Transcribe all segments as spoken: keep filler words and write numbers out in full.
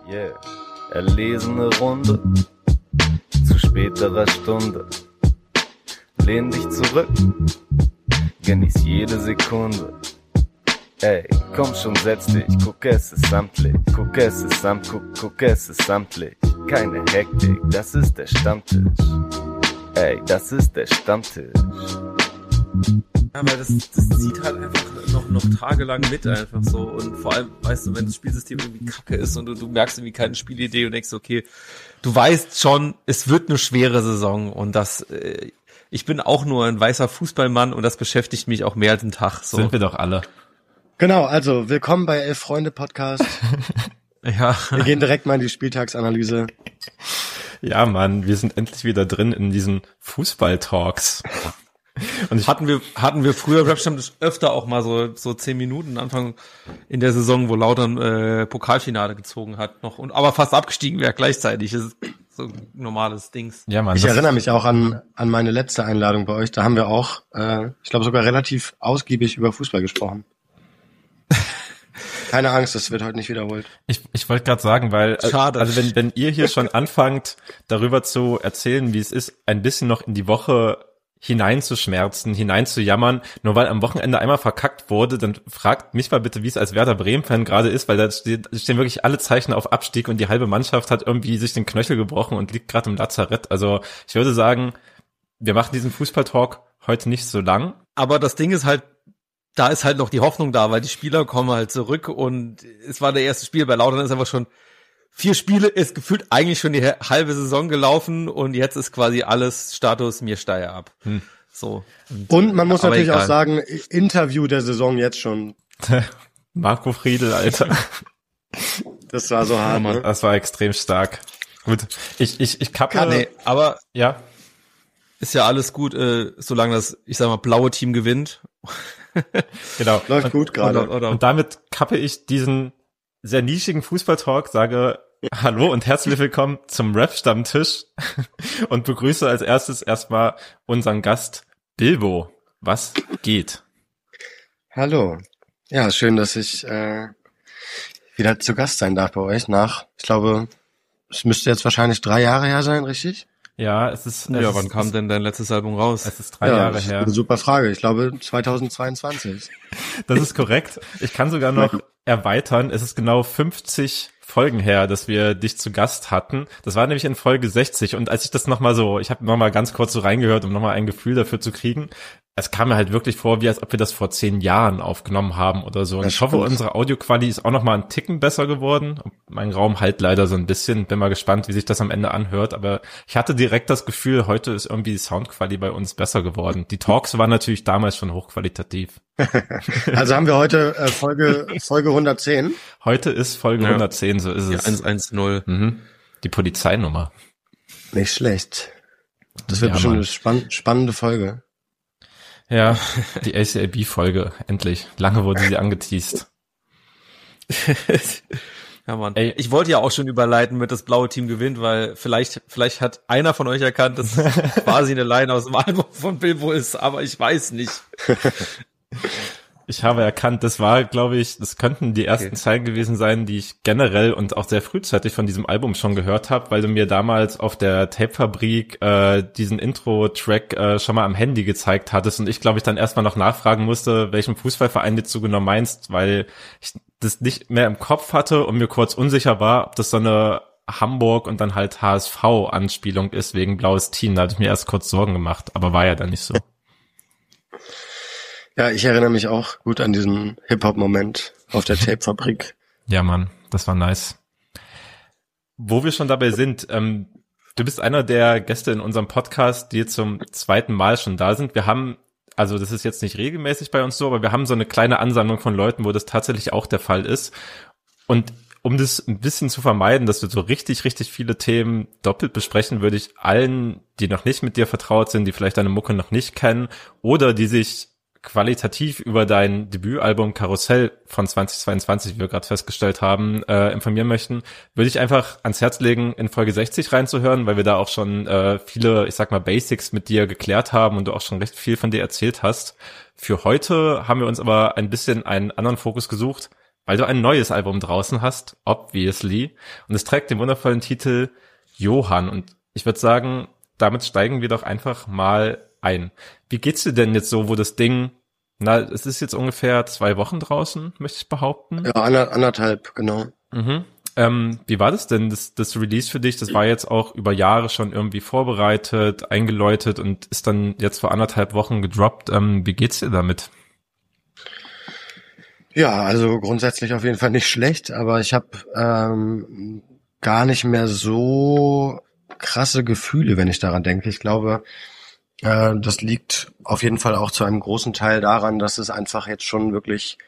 Yeah, erlesene Runde zu späterer Stunde. Lehn dich zurück, genieß jede Sekunde. Ey, komm schon, setz dich, guck, es ist samtlich, guck, es ist samt, guck, guck, es ist samtlich. Keine Hektik, das ist der Stammtisch. Ey, das ist der Stammtisch. Ja, weil das, das zieht halt einfach noch, noch tagelang mit einfach so. Und vor allem, weißt du, wenn das Spielsystem irgendwie kacke ist und du, du merkst irgendwie keine Spielidee und denkst, okay, du weißt schon, es wird eine schwere Saison und das, äh, ich bin auch nur ein weißer Fußballmann und das beschäftigt mich auch mehr als einen Tag. So. Sind wir doch alle. Genau, also willkommen bei Elf Freunde Podcast. Ja. Wir gehen direkt mal in die Spieltagsanalyse. Ja, Mann, wir sind endlich wieder drin in diesen Fußball-Talks. Und ich hatten wir hatten wir früher Rap-Stammtisch öfter auch mal so so zehn Minuten Anfang in der Saison, wo Lautern äh, Pokalfinale gezogen hat noch und aber fast abgestiegen wäre gleichzeitig. Das ist so ein normales Dings. Ja, Mann. Ich erinnere mich auch an an meine letzte Einladung bei euch. Da haben wir auch, äh, ich glaube sogar relativ ausgiebig über Fußball gesprochen. Keine Angst, das wird heute nicht wiederholt. Ich, ich wollte gerade sagen, weil, Schade. also wenn, wenn ihr hier schon anfangt, darüber zu erzählen, wie es ist, ein bisschen noch in die Woche hineinzuschmerzen, hineinzujammern, nur weil am Wochenende einmal verkackt wurde, dann fragt mich mal bitte, wie es als Werder Bremen-Fan gerade ist, weil da steht, stehen wirklich alle Zeichen auf Abstieg und die halbe Mannschaft hat irgendwie sich den Knöchel gebrochen und liegt gerade im Lazarett. Also ich würde sagen, wir machen diesen Fußball-Talk heute nicht so lang. Aber das Ding ist halt, da ist halt noch die Hoffnung da, weil die Spieler kommen halt zurück und es war der erste Spiel bei Lautern, ist einfach schon vier Spiele, ist gefühlt eigentlich schon die halbe Saison gelaufen und jetzt ist quasi alles Status mir Steier ab. Hm. So. Und, und man muss natürlich egal. auch sagen, Interview der Saison jetzt schon. Marco Friedl, Alter. Das war so hart, ne? Das war extrem stark. Gut, ich ich ich kappe. Nee, aber ja, ist ja alles gut, äh, solange das, ich sag mal, blaue Team gewinnt. Genau. Läuft gut gerade. Und, und damit kappe ich diesen sehr nischigen Fußball-Talk, sage hallo und herzlich willkommen zum Rap-Stammtisch und begrüße als erstes erstmal unseren Gast Bilbo. Was geht? Hallo. Ja, schön, dass ich äh, wieder zu Gast sein darf bei euch nach, ich glaube, es müsste jetzt wahrscheinlich drei Jahre her sein, richtig? Ja, es ist... Es ja, ist, wann kam denn dein letztes Album raus? Es ist drei ja, Jahre das ist her. Eine super Frage. Ich glaube zweitausendzweiundzwanzig. Das ist korrekt. Ich kann sogar noch erweitern. Es ist genau fünfzig Folgen her, dass wir dich zu Gast hatten. Das war nämlich in Folge sechzig. Und als ich das nochmal so, ich habe nochmal ganz kurz so reingehört, um nochmal ein Gefühl dafür zu kriegen, es kam mir halt wirklich vor, wie als ob wir das vor zehn Jahren aufgenommen haben oder so. Und ich hoffe, unsere Audioqualität ist auch nochmal einen Ticken besser geworden. Mein Raum halt leider so ein bisschen. Bin mal gespannt, wie sich das am Ende anhört. Aber ich hatte direkt das Gefühl, heute ist irgendwie die Soundqualität bei uns besser geworden. Die Talks waren natürlich damals schon hochqualitativ. Also haben wir heute äh, Folge Folge hundertzehn. Heute ist Folge ja. hundertzehn, so ist es. Die eins null. Mhm. Die Polizeinummer. Nicht schlecht. Das wird ja, bestimmt Mann. eine spann- spannende Folge. Ja, die A C L B-Folge, endlich. Lange wurde sie angeteast. Ja, Mann. Ey, ich wollte ja auch schon überleiten mit das blaue Team gewinnt, weil vielleicht vielleicht hat einer von euch erkannt, dass quasi eine Line aus dem Album von Bilbo ist, aber ich weiß nicht. Ich habe erkannt, das war, glaube ich, das könnten die ersten okay. Zeilen gewesen sein, die ich generell und auch sehr frühzeitig von diesem Album schon gehört habe, weil du mir damals auf der Tapefabrik äh, diesen Intro-Track äh, schon mal am Handy gezeigt hattest und ich, glaube ich, dann erstmal noch nachfragen musste, welchen Fußballverein du genau meinst, weil ich das nicht mehr im Kopf hatte und mir kurz unsicher war, ob das so eine Hamburg und dann halt H S V-Anspielung ist wegen blaues Team. Da hatte ich mir erst kurz Sorgen gemacht, aber war ja dann nicht so. Ja, ich erinnere mich auch gut an diesen Hip-Hop-Moment auf der Tapefabrik. Ja, Mann, das war nice. Wo wir schon dabei sind, ähm, du bist einer der Gäste in unserem Podcast, die zum zweiten Mal schon da sind. Wir haben, also das ist jetzt nicht regelmäßig bei uns so, aber wir haben so eine kleine Ansammlung von Leuten, wo das tatsächlich auch der Fall ist. Und um das ein bisschen zu vermeiden, dass wir so richtig, richtig viele Themen doppelt besprechen, würde ich allen, die noch nicht mit dir vertraut sind, die vielleicht deine Mucke noch nicht kennen oder die sich qualitativ über dein Debütalbum Karussell von zweitausendzweiundzwanzig, wie wir gerade festgestellt haben, äh, informieren möchten, würde ich einfach ans Herz legen, in Folge sechzig reinzuhören, weil wir da auch schon äh, viele, ich sag mal, Basics mit dir geklärt haben und du auch schon recht viel von dir erzählt hast. Für heute haben wir uns aber ein bisschen einen anderen Fokus gesucht, weil du ein neues Album draußen hast, obviously. Und es trägt den wundervollen Titel Johann. Und ich würde sagen, damit steigen wir doch einfach mal ein. Wie geht's dir denn jetzt so, wo das Ding, na, es ist jetzt ungefähr zwei Wochen draußen, möchte ich behaupten? Ja, ander, anderthalb, genau. Mhm. Ähm, wie war das denn, das, das Release für dich? Das war jetzt auch über Jahre schon irgendwie vorbereitet, eingeläutet und ist dann jetzt vor anderthalb Wochen gedroppt. Ähm, wie geht's dir damit? Ja, also grundsätzlich auf jeden Fall nicht schlecht, aber ich habe ähm, gar nicht mehr so krasse Gefühle, wenn ich daran denke. Ich glaube, äh, das liegt auf jeden Fall auch zu einem großen Teil daran, dass es einfach jetzt schon wirklich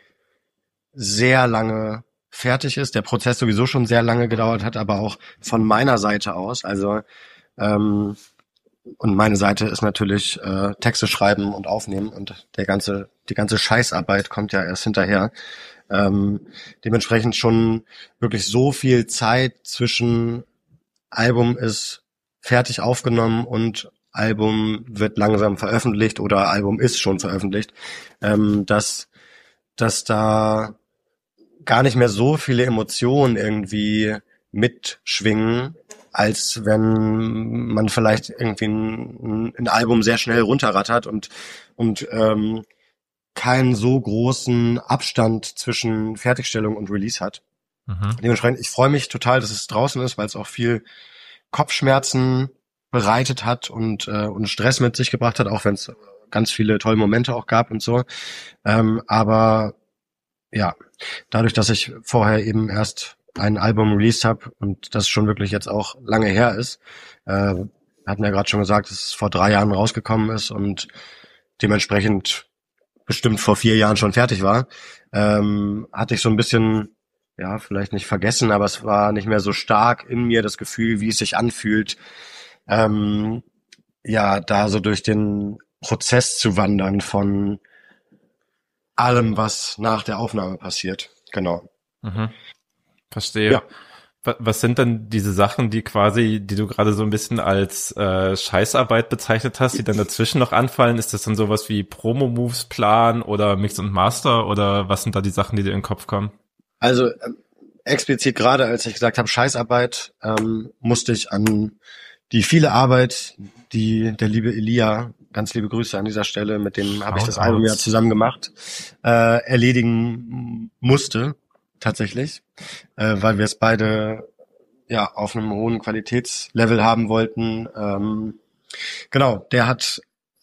sehr lange fertig ist, der Prozess sowieso schon sehr lange gedauert hat, aber auch von meiner Seite aus, also ähm, und meine Seite ist natürlich äh, Texte schreiben und aufnehmen und der ganze die ganze Scheißarbeit kommt ja erst hinterher. Ähm, dementsprechend schon wirklich so viel Zeit zwischen Album ist fertig aufgenommen und Album wird langsam veröffentlicht oder Album ist schon veröffentlicht, ähm, dass dass da gar nicht mehr so viele Emotionen irgendwie mitschwingen, als wenn man vielleicht irgendwie ein, ein Album sehr schnell runterrattert und und ähm, keinen so großen Abstand zwischen Fertigstellung und Release hat. Mhm. Dementsprechend, ich freue mich total, dass es draußen ist, weil es auch viel Kopfschmerzen bereitet hat und äh, und Stress mit sich gebracht hat, auch wenn es ganz viele tolle Momente auch gab und so. Ähm, aber ja, dadurch, dass ich vorher eben erst ein Album released habe und das schon wirklich jetzt auch lange her ist, äh, hatten ja gerade schon gesagt, dass es vor drei Jahren rausgekommen ist und dementsprechend bestimmt vor vier Jahren schon fertig war, ähm, hatte ich so ein bisschen, ja, vielleicht nicht vergessen, aber es war nicht mehr so stark in mir das Gefühl, wie es sich anfühlt, ähm, ja, da so durch den Prozess zu wandern von allem, was nach der Aufnahme passiert. Genau. Mhm. Verstehe. Ja. Was sind denn diese Sachen, die quasi, die du gerade so ein bisschen als äh, Scheißarbeit bezeichnet hast, die dann dazwischen noch anfallen? Ist das dann sowas wie Promo-Moves Plan oder Mix und Master oder was sind da die Sachen, die dir in den Kopf kommen? Also ähm, explizit gerade, als ich gesagt habe Scheißarbeit, ähm, musste ich an die viele Arbeit, die der liebe Elia, ganz liebe Grüße an dieser Stelle, mit dem habe ich das Album ja zusammen gemacht, äh, erledigen musste, tatsächlich, äh, weil wir es beide ja auf einem hohen Qualitätslevel haben wollten. Ähm, genau, der hat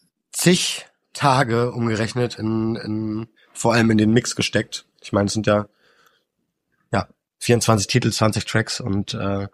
zig Tage umgerechnet in, in vor allem in den Mix gesteckt. Ich meine, es sind ja ja vierundzwanzig Titel, zwanzig Tracks und äh,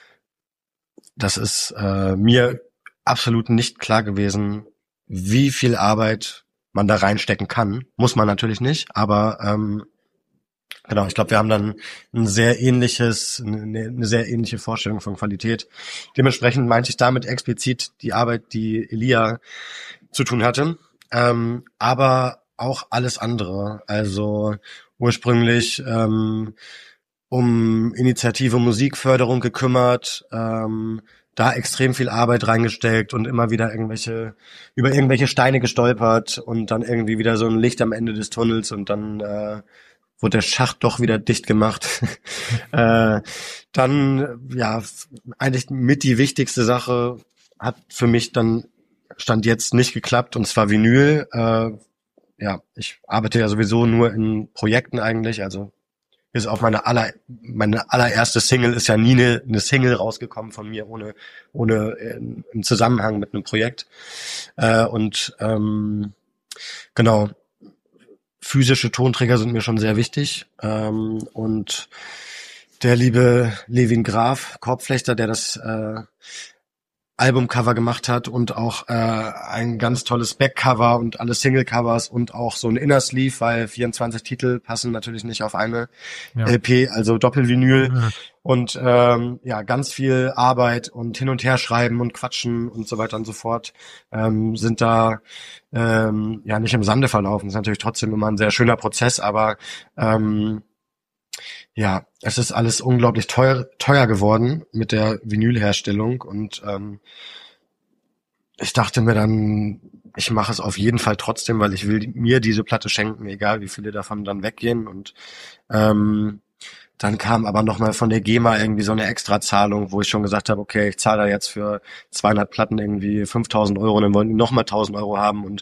das ist äh, mir absolut nicht klar gewesen, wie viel Arbeit man da reinstecken kann. Muss man natürlich nicht, aber ähm, genau, ich glaube, wir haben dann ein sehr ähnliches, eine, eine sehr ähnliche Vorstellung von Qualität. Dementsprechend meinte ich damit explizit die Arbeit, die Elia zu tun hatte, ähm, aber auch alles andere. Also ursprünglich ähm, um Initiative Musikförderung gekümmert, ähm, da extrem viel Arbeit reingesteckt und immer wieder irgendwelche über irgendwelche Steine gestolpert und dann irgendwie wieder so ein Licht am Ende des Tunnels und dann äh, wurde der Schacht doch wieder dicht gemacht. äh, dann, ja, eigentlich mit die wichtigste Sache hat für mich dann Stand jetzt nicht geklappt und zwar Vinyl. Äh, ja, ich arbeite ja sowieso nur in Projekten eigentlich, also bis auf meine aller meine allererste Single ist ja nie eine, eine Single rausgekommen von mir ohne ohne in, im Zusammenhang mit einem Projekt äh, und ähm, genau, physische Tonträger sind mir schon sehr wichtig ähm, und der liebe Levin Graf, Korbflechter, der das äh, Albumcover gemacht hat und auch äh, ein ganz tolles Backcover und alle Singlecovers und auch so ein Inner Sleeve, weil vierundzwanzig Titel passen natürlich nicht auf eine ja. L P, also Doppelvinyl ja. und ähm, ja, ganz viel Arbeit und hin und her schreiben und quatschen und so weiter und so fort ähm, sind da ähm, ja nicht im Sande verlaufen. Das ist natürlich trotzdem immer ein sehr schöner Prozess, aber ähm, ja, es ist alles unglaublich teuer, teuer geworden mit der Vinylherstellung und ähm, ich dachte mir dann, ich mache es auf jeden Fall trotzdem, weil ich will mir diese Platte schenken, egal wie viele davon dann weggehen. Und ähm, dann kam aber nochmal von der GEMA irgendwie so eine Extrazahlung, wo ich schon gesagt habe, okay, ich zahle da jetzt für zweihundert Platten irgendwie fünftausend Euro und dann wollen die nochmal tausend Euro haben. Und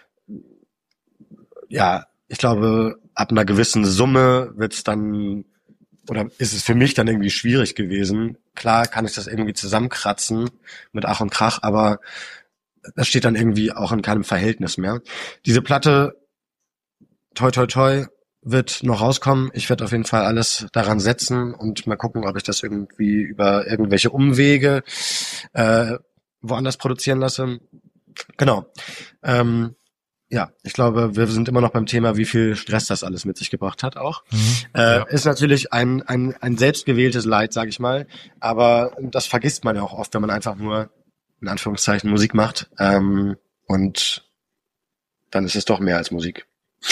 ja, ich glaube, ab einer gewissen Summe wird's dann, oder ist es für mich dann irgendwie schwierig gewesen. Klar kann ich das irgendwie zusammenkratzen mit Ach und Krach, aber das steht dann irgendwie auch in keinem Verhältnis mehr. Diese Platte, toi toi toi, wird noch rauskommen. Ich werde auf jeden Fall alles daran setzen und mal gucken, ob ich das irgendwie über irgendwelche Umwege äh, woanders produzieren lasse. Genau. Ähm, ja, ich glaube, wir sind immer noch beim Thema, wie viel Stress das alles mit sich gebracht hat auch. Mhm, äh, ja. Ist natürlich ein ein ein selbstgewähltes Leid, sage ich mal, aber das vergisst man ja auch oft, wenn man einfach nur in Anführungszeichen Musik macht. Ähm, und dann ist es doch mehr als Musik.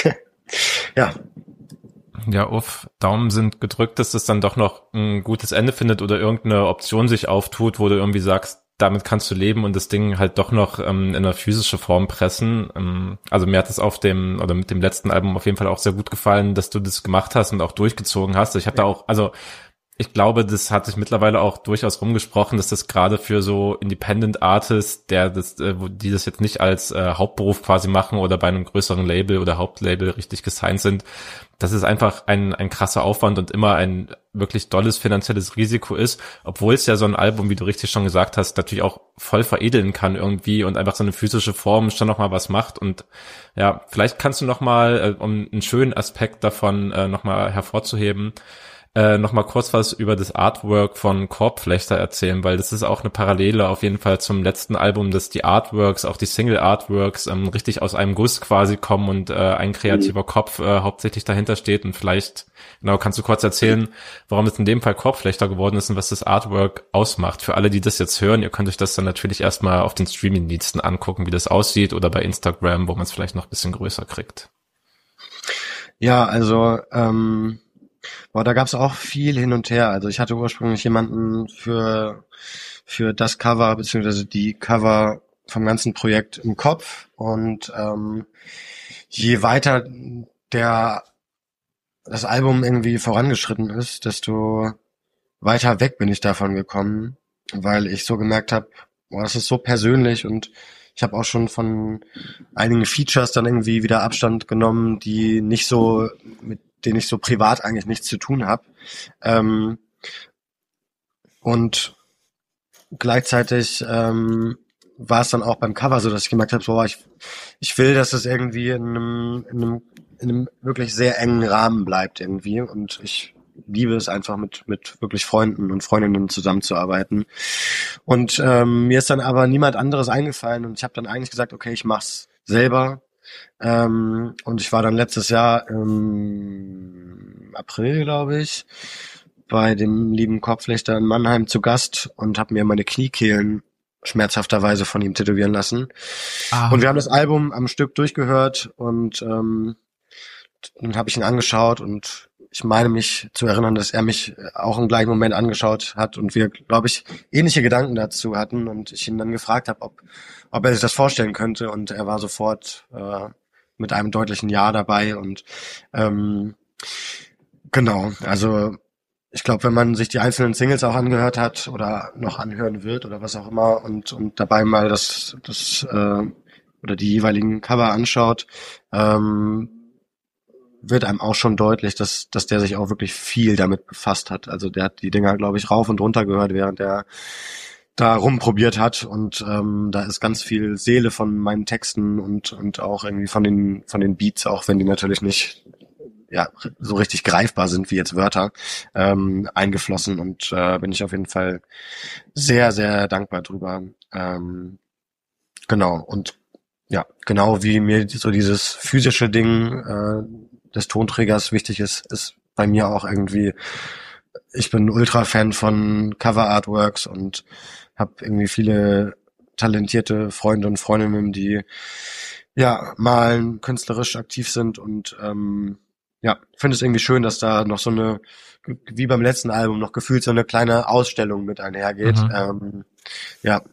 Ja. Ja, uff, Daumen sind gedrückt, dass das dann doch noch ein gutes Ende findet oder irgendeine Option sich auftut, wo du irgendwie sagst, damit kannst du leben und das Ding halt doch noch ähm, in eine physische Form pressen. Ähm, also mir hat es auf dem, oder mit dem letzten Album auf jeden Fall auch sehr gut gefallen, dass du das gemacht hast und auch durchgezogen hast. Ich habe da auch, also ich glaube, das hat sich mittlerweile auch durchaus rumgesprochen, dass das gerade für so Independent Artists, der das, äh, wo die das jetzt nicht als äh, Hauptberuf quasi machen oder bei einem größeren Label oder Hauptlabel richtig gesigned sind, dass es einfach ein ein krasser Aufwand und immer ein wirklich dolles finanzielles Risiko ist, obwohl es ja so ein Album, wie du richtig schon gesagt hast, natürlich auch voll veredeln kann irgendwie und einfach so eine physische Form schon noch mal was macht. Und ja, vielleicht kannst du noch mal, äh, um einen schönen Aspekt davon äh, noch mal hervorzuheben, Äh, noch mal kurz was über das Artwork von Korbflechter erzählen, weil das ist auch eine Parallele auf jeden Fall zum letzten Album, dass die Artworks, auch die Single-Artworks ähm, richtig aus einem Guss quasi kommen und äh, ein kreativer mhm. Kopf äh, hauptsächlich dahinter steht. Und vielleicht, genau, kannst du kurz erzählen, warum es in dem Fall Korbflechter geworden ist und was das Artwork ausmacht. Für alle, die das jetzt hören, ihr könnt euch das dann natürlich erstmal auf den Streaming-Diensten angucken, wie das aussieht, oder bei Instagram, wo man es vielleicht noch ein bisschen größer kriegt. Ja, also ähm Boah, da gab's auch viel hin und her. Also ich hatte ursprünglich jemanden für für das Cover beziehungsweise die Cover vom ganzen Projekt im Kopf und ähm, je weiter der das Album irgendwie vorangeschritten ist, desto weiter weg bin ich davon gekommen, weil ich so gemerkt habe, boah, das ist so persönlich und ich habe auch schon von einigen Features dann irgendwie wieder Abstand genommen, die nicht so mit den ich so privat eigentlich nichts zu tun habe. Ähm, und gleichzeitig ähm, war es dann auch beim Cover so, dass ich gemerkt habe, so, ich, ich will, dass es irgendwie in einem, in einem, in einem wirklich sehr engen Rahmen bleibt irgendwie. Und ich liebe es einfach mit mit wirklich Freunden und Freundinnen zusammenzuarbeiten. Und ähm, mir ist dann aber niemand anderes eingefallen und ich habe dann eigentlich gesagt, okay, ich mach's selber. Ähm, und ich war dann letztes Jahr im April, glaube ich, bei dem lieben Korbflechter in Mannheim zu Gast und habe mir meine Kniekehlen schmerzhafterweise von ihm tätowieren lassen. Ah. Und wir haben das Album am Stück durchgehört und ähm, dann habe ich ihn angeschaut und ich meine mich zu erinnern, dass er mich auch im gleichen Moment angeschaut hat und wir, glaube ich, ähnliche Gedanken dazu hatten und ich ihn dann gefragt habe, ob ob er sich das vorstellen könnte und er war sofort äh, mit einem deutlichen Ja dabei und ähm, genau, also ich glaube, wenn man sich die einzelnen Singles auch angehört hat oder noch anhören wird oder was auch immer und und dabei mal das das äh, oder die jeweiligen Cover anschaut, ähm, wird einem auch schon deutlich, dass dass der sich auch wirklich viel damit befasst hat. Also der hat die Dinger, glaube ich, rauf und runter gehört, während er da rumprobiert hat und ähm, da ist ganz viel Seele von meinen Texten und und auch irgendwie von den von den Beats, auch wenn die natürlich nicht ja so richtig greifbar sind wie jetzt Wörter, ähm, eingeflossen und äh, bin ich auf jeden Fall sehr, sehr dankbar drüber. Ähm, genau, und ja, genau wie mir so dieses physische Ding äh, des Tonträgers wichtig ist, ist bei mir auch irgendwie, ich bin Ultra-Fan von Cover-Artworks und habe irgendwie viele talentierte Freunde und Freundinnen, die ja malen, künstlerisch aktiv sind und ähm, ja, finde es irgendwie schön, dass da noch so eine, wie beim letzten Album, noch gefühlt so eine kleine Ausstellung mit einhergeht. Mhm. Ähm, ja,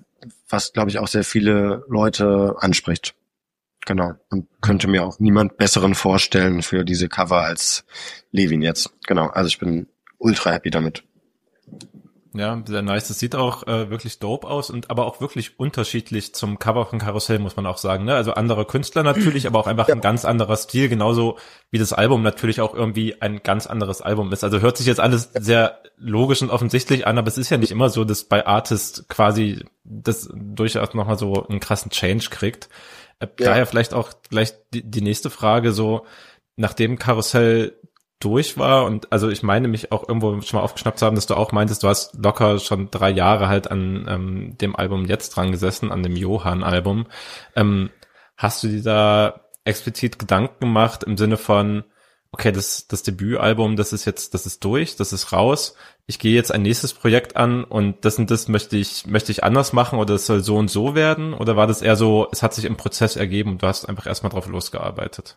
was glaube ich auch sehr viele Leute anspricht. Genau. Und könnte mir auch niemand besseren vorstellen für diese Cover als Levin jetzt. Genau. Also ich bin ultra happy damit. Ja, sehr nice. Das sieht auch äh, wirklich dope aus und aber auch wirklich unterschiedlich zum Cover von Karussell, muss man auch sagen. Ne? Also andere Künstler natürlich, aber auch einfach ja. ein ganz anderer Stil, genauso wie das Album natürlich auch irgendwie ein ganz anderes Album ist. Also hört sich jetzt alles sehr logisch und offensichtlich an, aber es ist ja nicht immer so, dass bei Artist quasi das durchaus nochmal so einen krassen Change kriegt. Äh, ja. Daher vielleicht auch gleich die, die nächste Frage, so nachdem Karussell durch war und also ich meine mich auch irgendwo schon mal aufgeschnappt zu haben, dass du auch meintest, du hast locker schon drei Jahre halt an ähm, dem Album jetzt dran gesessen, an dem Johann-Album. Ähm, hast du dir da explizit Gedanken gemacht im Sinne von, okay, das das Debütalbum, das ist jetzt, das ist durch, das ist raus, ich gehe jetzt ein nächstes Projekt an und das und das möchte ich möchte ich anders machen oder es soll so und so werden? Oder war das eher so, es hat sich im Prozess ergeben und du hast einfach erstmal drauf losgearbeitet?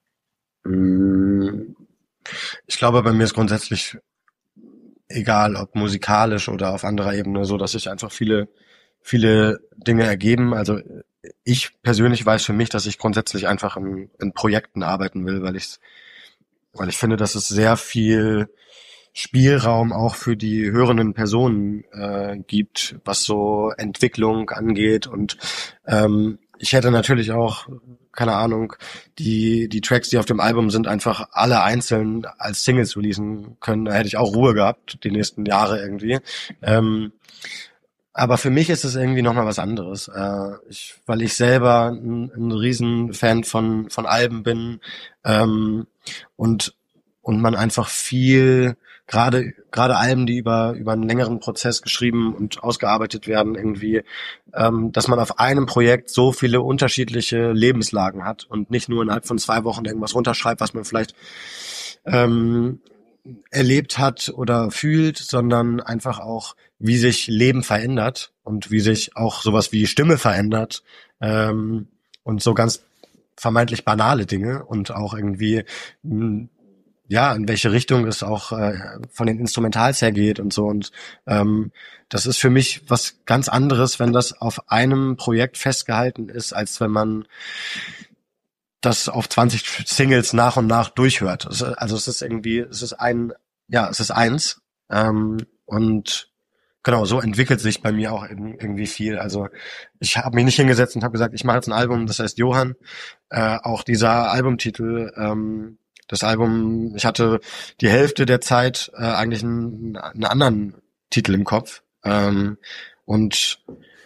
Mm. Ich glaube, bei mir ist grundsätzlich egal, ob musikalisch oder auf anderer Ebene, so dass sich einfach viele, viele Dinge ergeben. Also ich persönlich weiß für mich, dass ich grundsätzlich einfach in, in Projekten arbeiten will, weil ich, weil ich finde, dass es sehr viel Spielraum auch für die hörenden Personen äh, gibt, was so Entwicklung angeht. Und ähm, ich hätte natürlich auch, keine Ahnung, die die Tracks, die auf dem Album sind, einfach alle einzeln als Singles releasen können. Da hätte ich auch Ruhe gehabt, die nächsten Jahre irgendwie. Ähm, aber für mich ist es irgendwie nochmal was anderes. Äh, ich, weil ich selber ein, ein riesen Fan von von Alben bin ähm, und und man einfach viel gerade gerade Alben, die über über einen längeren Prozess geschrieben und ausgearbeitet werden, irgendwie, ähm, dass man auf einem Projekt so viele unterschiedliche Lebenslagen hat und nicht nur innerhalb von zwei Wochen irgendwas runterschreibt, was man vielleicht ähm, erlebt hat oder fühlt, sondern einfach auch, wie sich Leben verändert und wie sich auch sowas wie Stimme verändert ähm, und so ganz vermeintlich banale Dinge und auch irgendwie mh, ja, in welche Richtung es auch äh, von den Instrumentals her geht und so. Und ähm, das ist für mich was ganz anderes, wenn das auf einem Projekt festgehalten ist, als wenn man das auf zwanzig Singles nach und nach durchhört. Also es ist irgendwie, es ist ein, ja, es ist eins. Ähm, und genau, so entwickelt sich bei mir auch irgendwie viel. Also ich habe mich nicht hingesetzt und habe gesagt, ich mache jetzt ein Album, das heißt Johann. Äh, auch dieser Albumtitel, ähm, das Album, ich hatte die Hälfte der Zeit äh, eigentlich einen, einen anderen Titel im Kopf. Ähm, und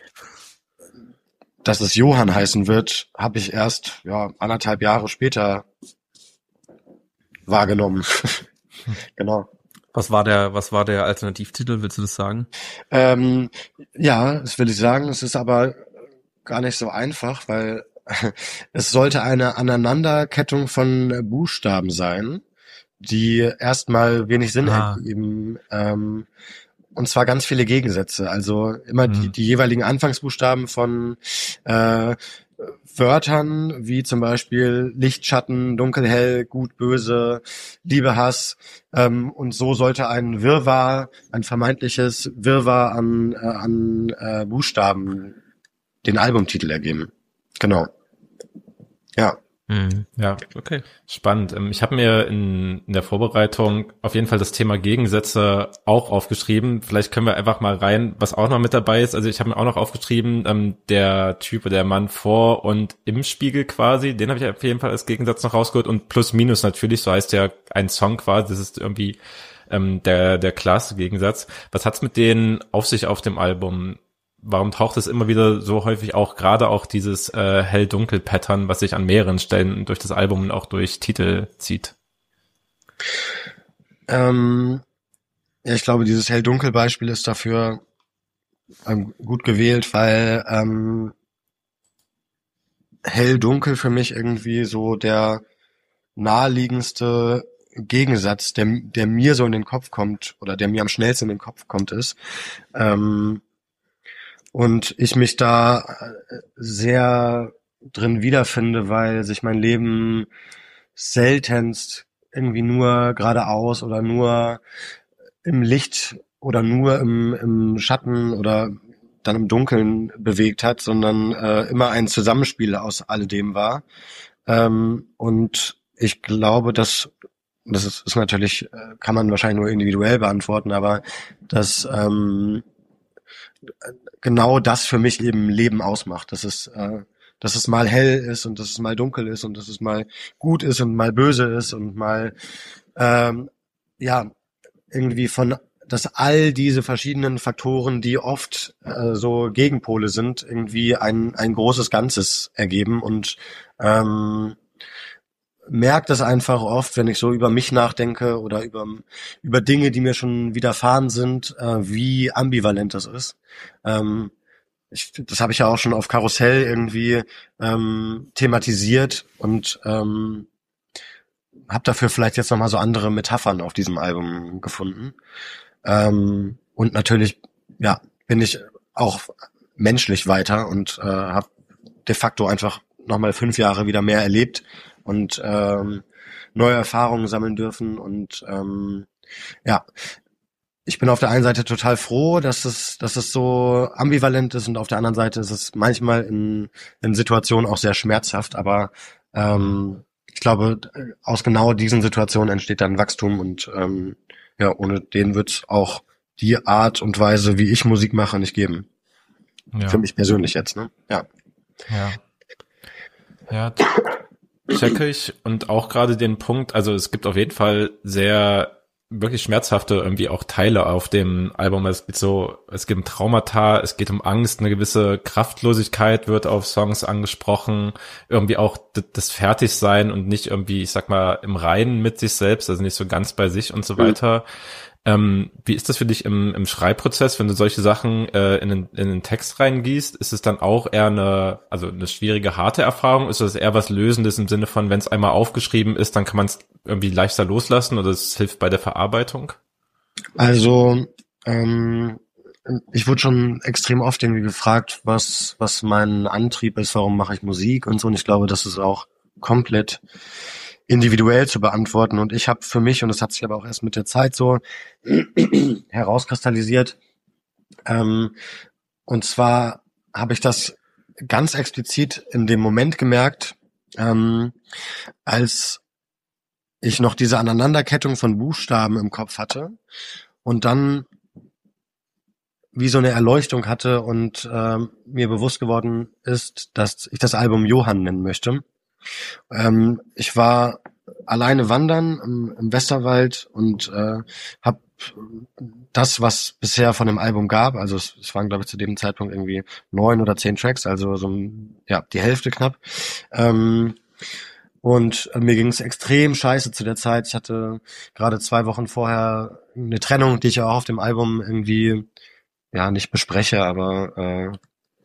dass es Johann heißen wird, habe ich erst ja anderthalb Jahre später wahrgenommen. Genau. Was war der, was war der Alternativtitel? Willst du das sagen? Ähm, ja, das will ich sagen. Es ist aber gar nicht so einfach, weil es sollte eine Aneinanderkettung von Buchstaben sein, die erstmal wenig Sinn Ah. ergeben. Ähm, und zwar ganz viele Gegensätze. Also immer Mhm. die, die jeweiligen Anfangsbuchstaben von äh, Wörtern, wie zum Beispiel Licht, Schatten, Dunkel, Hell, Gut, Böse, Liebe, Hass. Ähm, und so sollte ein Wirrwarr, ein vermeintliches Wirrwarr an, äh, an äh, Buchstaben den Albumtitel ergeben. Genau. Ja. Mhm. Ja, Okay. spannend. Ähm, Ich habe mir in, in der Vorbereitung auf jeden Fall das Thema Gegensätze auch aufgeschrieben. Vielleicht können wir einfach mal rein, was auch noch mit dabei ist. Also ich habe mir auch noch aufgeschrieben, ähm, der Typ oder der Mann vor und im Spiegel quasi, den habe ich auf jeden Fall als Gegensatz noch rausgeholt und plus minus natürlich, so heißt ja ein Song quasi, das ist irgendwie ähm, der der klarste Gegensatz. Was hat's mit denen auf sich auf dem Album? Warum taucht es immer wieder so häufig auch, gerade auch dieses äh, Hell-Dunkel-Pattern, was sich an mehreren Stellen durch das Album und auch durch Titel zieht? Ähm, ja, ich glaube, dieses Hell-Dunkel-Beispiel ist dafür ähm, gut gewählt, weil ähm, Hell-Dunkel für mich irgendwie so der naheliegendste Gegensatz, der, der mir so in den Kopf kommt oder der mir am schnellsten in den Kopf kommt, ist. Ähm, und ich mich da sehr drin wiederfinde, weil sich mein Leben seltenst irgendwie nur geradeaus oder nur im Licht oder nur im, im Schatten oder dann im Dunkeln bewegt hat, sondern äh, immer ein Zusammenspiel aus alledem war. Ähm, und ich glaube, dass das ist, ist natürlich, kann man wahrscheinlich nur individuell beantworten, aber dass ähm, genau das für mich eben Leben ausmacht. Dass es, äh, dass es mal hell ist und dass es mal dunkel ist und dass es mal gut ist und mal böse ist und mal ähm, ja irgendwie von, dass all diese verschiedenen Faktoren, die oft äh, so Gegenpole sind, irgendwie ein ein großes Ganzes ergeben und ähm, merke das einfach oft, wenn ich so über mich nachdenke oder über über Dinge, die mir schon widerfahren sind, äh, wie ambivalent das ist. Ähm, ich, das habe ich ja auch schon auf Karussell irgendwie ähm, thematisiert und ähm, habe dafür vielleicht jetzt nochmal so andere Metaphern auf diesem Album gefunden. Ähm, und natürlich, ja, bin ich auch menschlich weiter und äh, habe de facto einfach nochmal fünf Jahre wieder mehr erlebt und ähm, neue Erfahrungen sammeln dürfen und ähm, ja, ich bin auf der einen Seite total froh, dass es dass es so ambivalent ist und auf der anderen Seite ist es manchmal in, in Situationen auch sehr schmerzhaft, aber ähm, ich glaube, aus genau diesen Situationen entsteht dann Wachstum und ähm, ja, ohne den wird es auch die Art und Weise, wie ich Musik mache, nicht geben. Ja. Für mich persönlich jetzt, ne? Ja. Ja. Ja, checke ich und auch gerade den Punkt, also es gibt auf jeden Fall sehr wirklich schmerzhafte irgendwie auch Teile auf dem Album. Es geht so, es geht um Traumata, es geht um Angst, eine gewisse Kraftlosigkeit wird auf Songs angesprochen, irgendwie auch das Fertigsein und nicht irgendwie, ich sag mal, im Reinen mit sich selbst, also nicht so ganz bei sich und so weiter. Mhm. Ähm, wie ist das für dich im, im Schreibprozess, wenn du solche Sachen äh, in, den, in den Text reingießt? Ist es dann auch eher eine, also eine schwierige, harte Erfahrung? Ist das eher was Lösendes im Sinne von, wenn es einmal aufgeschrieben ist, dann kann man es irgendwie leichter loslassen oder es hilft bei der Verarbeitung? Also ähm, ich wurde schon extrem oft irgendwie gefragt, was was mein Antrieb ist, warum mache ich Musik und so. Und ich glaube, das ist auch komplett individuell zu beantworten. Und ich habe für mich, und das hat sich aber auch erst mit der Zeit so herauskristallisiert, ähm, und zwar habe ich das ganz explizit in dem Moment gemerkt, ähm, als ich noch diese Aneinanderkettung von Buchstaben im Kopf hatte und dann wie so eine Erleuchtung hatte und ähm, mir bewusst geworden ist, dass ich das Album Johann nennen möchte. Ähm, ich war alleine wandern im, im Westerwald und äh, habe das, was bisher von dem Album gab, also es, es waren, glaube ich, zu dem Zeitpunkt irgendwie neun oder zehn Tracks, also so ja die Hälfte knapp. Ähm, und äh, mir ging es extrem scheiße zu der Zeit. Ich hatte gerade zwei Wochen vorher eine Trennung, die ich auch auf dem Album irgendwie ja nicht bespreche, aber äh,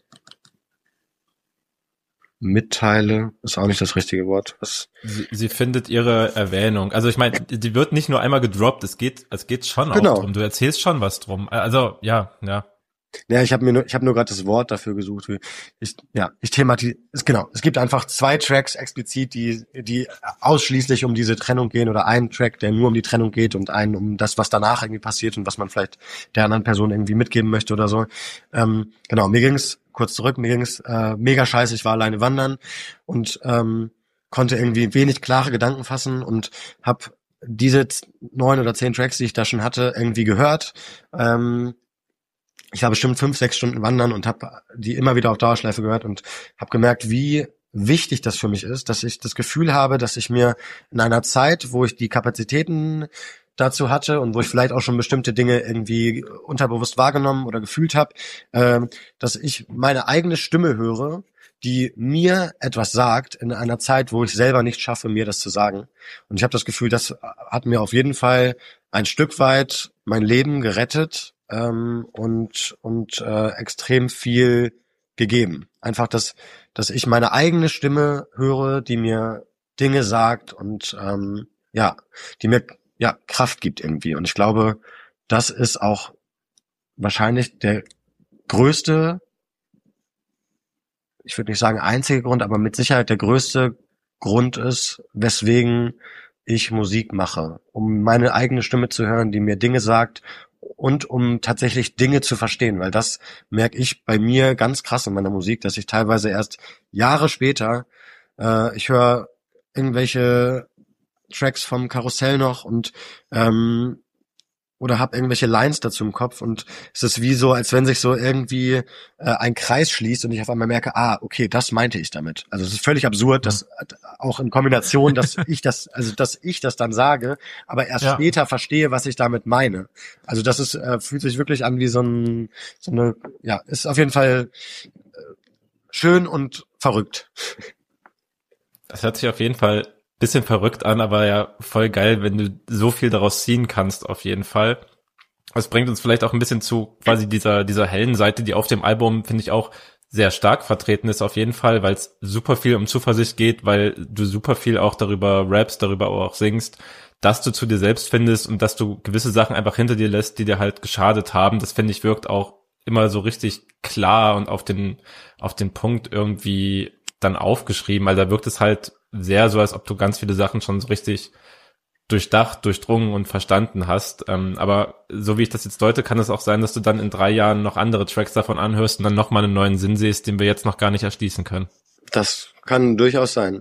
mitteile, ist auch nicht das richtige Wort. Was sie, sie findet ihre Erwähnung. Also ich meine, die wird nicht nur einmal gedroppt, es geht es geht schon genau. auch drum. Du erzählst schon was drum. Also ja, ja. Ja, ich habe mir nur, ich habe nur gerade das Wort dafür gesucht. Ich, ja, ich thematisiere, genau. Es gibt einfach zwei Tracks explizit, die die ausschließlich um diese Trennung gehen oder einen Track, der nur um die Trennung geht und einen um das, was danach irgendwie passiert und was man vielleicht der anderen Person irgendwie mitgeben möchte oder so. Ähm, genau, mir ging's kurz zurück, mir ging's äh, mega scheiße. Ich war alleine wandern und ähm, konnte irgendwie wenig klare Gedanken fassen und habe diese neun oder zehn Tracks, die ich da schon hatte, irgendwie gehört. Ähm, Ich war bestimmt fünf, sechs Stunden wandern und habe die immer wieder auf Dauerschleife gehört und habe gemerkt, wie wichtig das für mich ist, dass ich das Gefühl habe, dass ich mir in einer Zeit, wo ich die Kapazitäten dazu hatte und wo ich vielleicht auch schon bestimmte Dinge irgendwie unterbewusst wahrgenommen oder gefühlt habe, äh, dass ich meine eigene Stimme höre, die mir etwas sagt in einer Zeit, wo ich selber nicht schaffe, mir das zu sagen. Und ich habe das Gefühl, das hat mir auf jeden Fall ein Stück weit mein Leben gerettet, Ähm, und und äh, extrem viel gegeben. Einfach, dass dass ich meine eigene Stimme höre, die mir Dinge sagt und ähm, ja, die mir ja Kraft gibt irgendwie. Und ich glaube, das ist auch wahrscheinlich der größte, ich würde nicht sagen einzige Grund, aber mit Sicherheit der größte Grund ist, weswegen ich Musik mache, um meine eigene Stimme zu hören, die mir Dinge sagt und um tatsächlich Dinge zu verstehen, weil das merke ich bei mir ganz krass in meiner Musik, dass ich teilweise erst Jahre später, äh, ich höre irgendwelche Tracks vom Karussell noch und ähm, oder hab irgendwelche Lines dazu im Kopf und es ist wie so, als wenn sich so irgendwie äh, ein Kreis schließt und ich auf einmal merke, ah, okay, das meinte ich damit. Also es ist völlig absurd, dass auch in Kombination, dass ich das, also dass ich das dann sage, aber erst Ja. später verstehe, was ich damit meine. Also das ist, äh, fühlt sich wirklich an wie so ein, so eine, ja, ist auf jeden Fall äh, schön und verrückt. Das hört sich auf jeden Fall bisschen verrückt an, aber ja voll geil, wenn du so viel daraus ziehen kannst, auf jeden Fall. Das bringt uns vielleicht auch ein bisschen zu quasi dieser dieser hellen Seite, die auf dem Album, finde ich, auch sehr stark vertreten ist, auf jeden Fall, weil es super viel um Zuversicht geht, weil du super viel auch darüber rappst, darüber auch singst, dass du zu dir selbst findest und dass du gewisse Sachen einfach hinter dir lässt, die dir halt geschadet haben. Das, finde ich, wirkt auch immer so richtig klar und auf den auf den Punkt irgendwie dann aufgeschrieben, weil da wirkt es halt sehr so, als ob du ganz viele Sachen schon so richtig durchdacht, durchdrungen und verstanden hast. Ähm, aber so wie ich das jetzt deute, kann es auch sein, dass du dann in drei Jahren noch andere Tracks davon anhörst und dann nochmal einen neuen Sinn siehst, den wir jetzt noch gar nicht erschließen können. Das kann durchaus sein.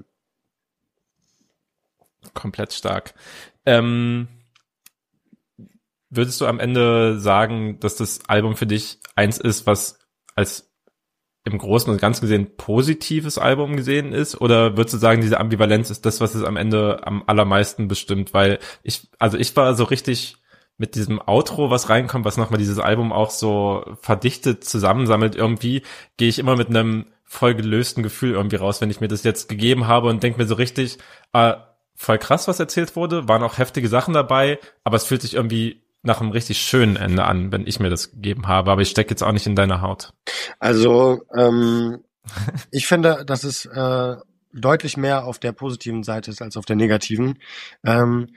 Komplett stark. Ähm, würdest du am Ende sagen, dass das Album für dich eins ist, was als im Großen und Ganzen gesehen positives Album gesehen ist, oder würdest du sagen, diese Ambivalenz ist das, was es am Ende am allermeisten bestimmt? Weil ich, also ich war so richtig mit diesem Outro, was reinkommt, was nochmal dieses Album auch so verdichtet zusammensammelt, irgendwie gehe ich immer mit einem voll gelösten Gefühl irgendwie raus, wenn ich mir das jetzt gegeben habe und denke mir so richtig, äh, voll krass, was erzählt wurde, waren auch heftige Sachen dabei, aber es fühlt sich irgendwie nach einem richtig schönen Ende an, wenn ich mir das gegeben habe, aber ich stecke jetzt auch nicht in deiner Haut. Also ähm, ich finde, dass es äh, deutlich mehr auf der positiven Seite ist als auf der negativen. Ähm,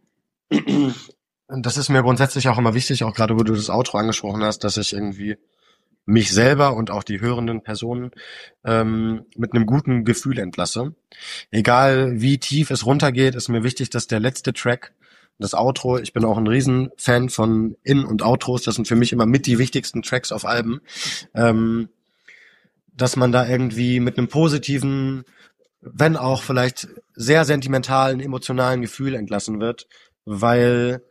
das ist mir grundsätzlich auch immer wichtig, auch gerade wo du das Outro angesprochen hast, dass ich irgendwie mich selber und auch die hörenden Personen ähm, mit einem guten Gefühl entlasse. Egal wie tief es runtergeht, ist mir wichtig, dass der letzte Track, das Outro, ich bin auch ein Riesenfan von In- und Outros, das sind für mich immer mit die wichtigsten Tracks auf Alben, ähm, dass man da irgendwie mit einem positiven, wenn auch vielleicht sehr sentimentalen, emotionalen Gefühl entlassen wird, weil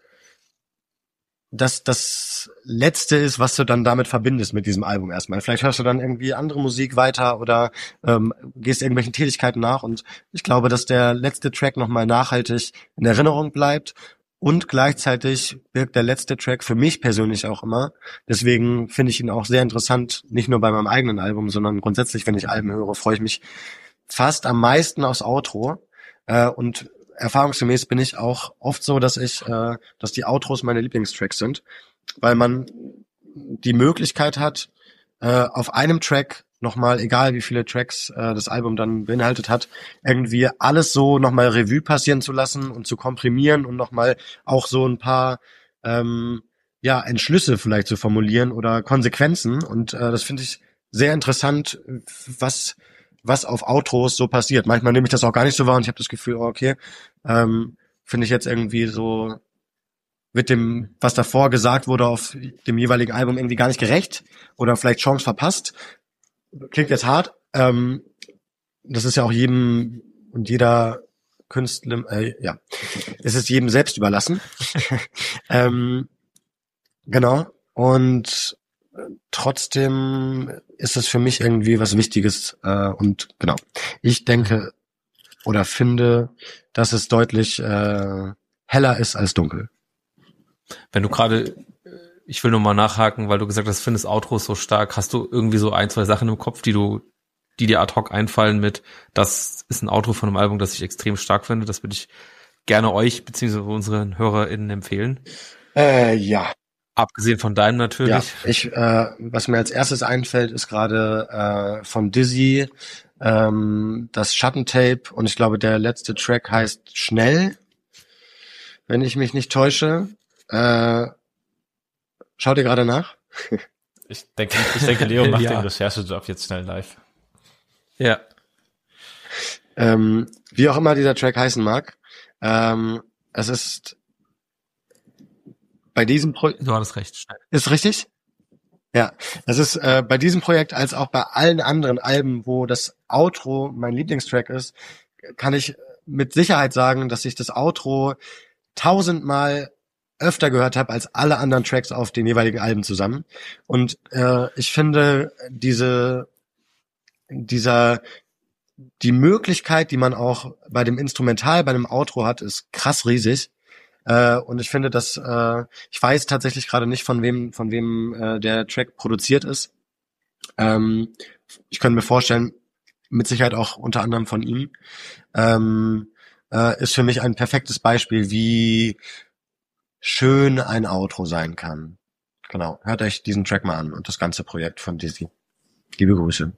das das Letzte ist, was du dann damit verbindest mit diesem Album erstmal. Vielleicht hörst du dann irgendwie andere Musik weiter oder ähm, gehst irgendwelchen Tätigkeiten nach und ich glaube, dass der letzte Track nochmal nachhaltig in Erinnerung bleibt und gleichzeitig wirkt der letzte Track für mich persönlich auch immer. Deswegen finde ich ihn auch sehr interessant, nicht nur bei meinem eigenen Album, sondern grundsätzlich, wenn ich Alben höre, freue ich mich fast am meisten aufs Outro äh, und erfahrungsgemäß bin ich auch oft so, dass ich, äh, dass die Outros meine Lieblingstracks sind, weil man die Möglichkeit hat, äh, auf einem Track nochmal, egal wie viele Tracks äh, das Album dann beinhaltet hat, irgendwie alles so nochmal Revue passieren zu lassen und zu komprimieren und nochmal auch so ein paar ähm, ja Entschlüsse vielleicht zu formulieren oder Konsequenzen. Und äh, das finde ich sehr interessant, was was auf Outros so passiert. Manchmal nehme ich das auch gar nicht so wahr und ich habe das Gefühl, oh, okay, ähm, finde ich jetzt irgendwie so mit dem, was davor gesagt wurde auf dem jeweiligen Album irgendwie gar nicht gerecht oder vielleicht Chance verpasst. Klingt jetzt hart. Ähm, das ist ja auch jedem und jeder Künstler, äh, ja, es ist jedem selbst überlassen. ähm, genau. Und trotzdem ist es für mich irgendwie was Wichtiges äh, und genau. Ich denke oder finde, dass es deutlich äh, heller ist als dunkel. Wenn du gerade, ich will nur mal nachhaken, weil du gesagt hast, findest Outros so stark, hast du irgendwie so ein, zwei Sachen im Kopf, die du, die dir ad hoc einfallen mit, das ist ein Outro von einem Album, das ich extrem stark finde, das würde ich gerne euch beziehungsweise unseren HörerInnen empfehlen. Äh, ja. Abgesehen von deinem natürlich. Ja, ich, äh, was mir als erstes einfällt, ist gerade äh, von Dizzy ähm, das Schattentape und ich glaube, der letzte Track heißt Schnell, wenn ich mich nicht täusche. Äh, schaut ihr gerade nach? Ich denke, ich denke, Leo macht Ja. den Recherchejob jetzt schnell live. Ja. Ähm, wie auch immer dieser Track heißen mag, ähm, es ist bei diesem Projekt, Du hattest recht, schnell. ist richtig? Ja, das ist äh, bei diesem Projekt als auch bei allen anderen Alben, wo das Outro mein Lieblingstrack ist, kann ich mit Sicherheit sagen, dass ich das Outro tausendmal öfter gehört habe als alle anderen Tracks auf den jeweiligen Alben zusammen. Und äh, ich finde diese dieser die Möglichkeit, die man auch bei dem Instrumental, bei einem Outro hat, ist krass riesig. Äh, und ich finde, dass äh, ich weiß tatsächlich gerade nicht, von wem von wem äh, der Track produziert ist. Ähm, ich könnte mir vorstellen, mit Sicherheit auch unter anderem von ihm. Ähm, äh, ist für mich ein perfektes Beispiel, wie schön ein Outro sein kann. Genau, hört euch diesen Track mal an und das ganze Projekt von Dizzy. Liebe Grüße.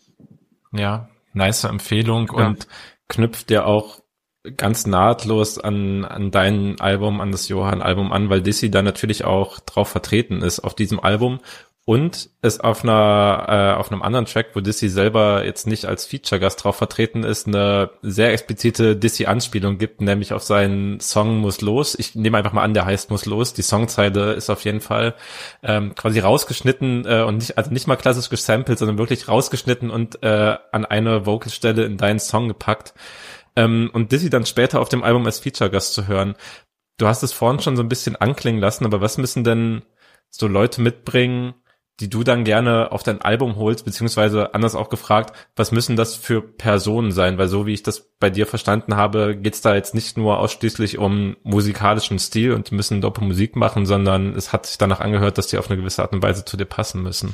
Ja, nice Empfehlung Ja. und knüpft ja auch ganz nahtlos an an dein Album, an das Johann-Album an, weil Dizzy da natürlich auch drauf vertreten ist auf diesem Album und es auf einer äh, auf einem anderen Track, wo Dizzy selber jetzt nicht als Feature-Gast drauf vertreten ist, eine sehr explizite Dizzy-Anspielung gibt, nämlich auf seinen Song Muss los. Ich nehme einfach mal an, der heißt Muss los. Die Songzeile ist auf jeden Fall ähm, quasi rausgeschnitten äh, und nicht also nicht mal klassisch gesampelt, sondern wirklich rausgeschnitten und äh, an eine Vocalstelle in deinen Song gepackt. Ähm, und Dizzy dann später auf dem Album als Feature-Gast zu hören. Du hast es vorhin schon so ein bisschen anklingen lassen, aber was müssen denn so Leute mitbringen, die du dann gerne auf dein Album holst, beziehungsweise anders auch gefragt, was müssen das für Personen sein? Weil so wie ich das bei dir verstanden habe, geht's da jetzt nicht nur ausschließlich um musikalischen Stil und die müssen doppel Musik machen, sondern es hat sich danach angehört, dass die auf eine gewisse Art und Weise zu dir passen müssen.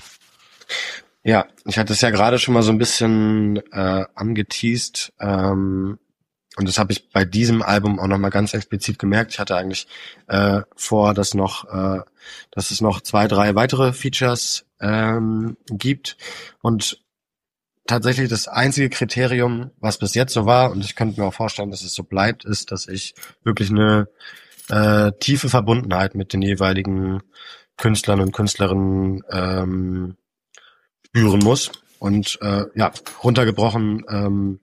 Ja, ich hatte es ja gerade schon mal so ein bisschen äh, angeteast. Ähm, und das habe ich bei diesem Album auch nochmal ganz explizit gemerkt. Ich hatte eigentlich äh, vor, dass noch, äh, dass es noch zwei, drei weitere Features ähm, gibt. Und tatsächlich das einzige Kriterium, was bis jetzt so war, und ich könnte mir auch vorstellen, dass es so bleibt, ist, dass ich wirklich eine äh, tiefe Verbundenheit mit den jeweiligen Künstlern und Künstlerinnen ähm, spüren muss. Und äh, ja, runtergebrochen, ähm,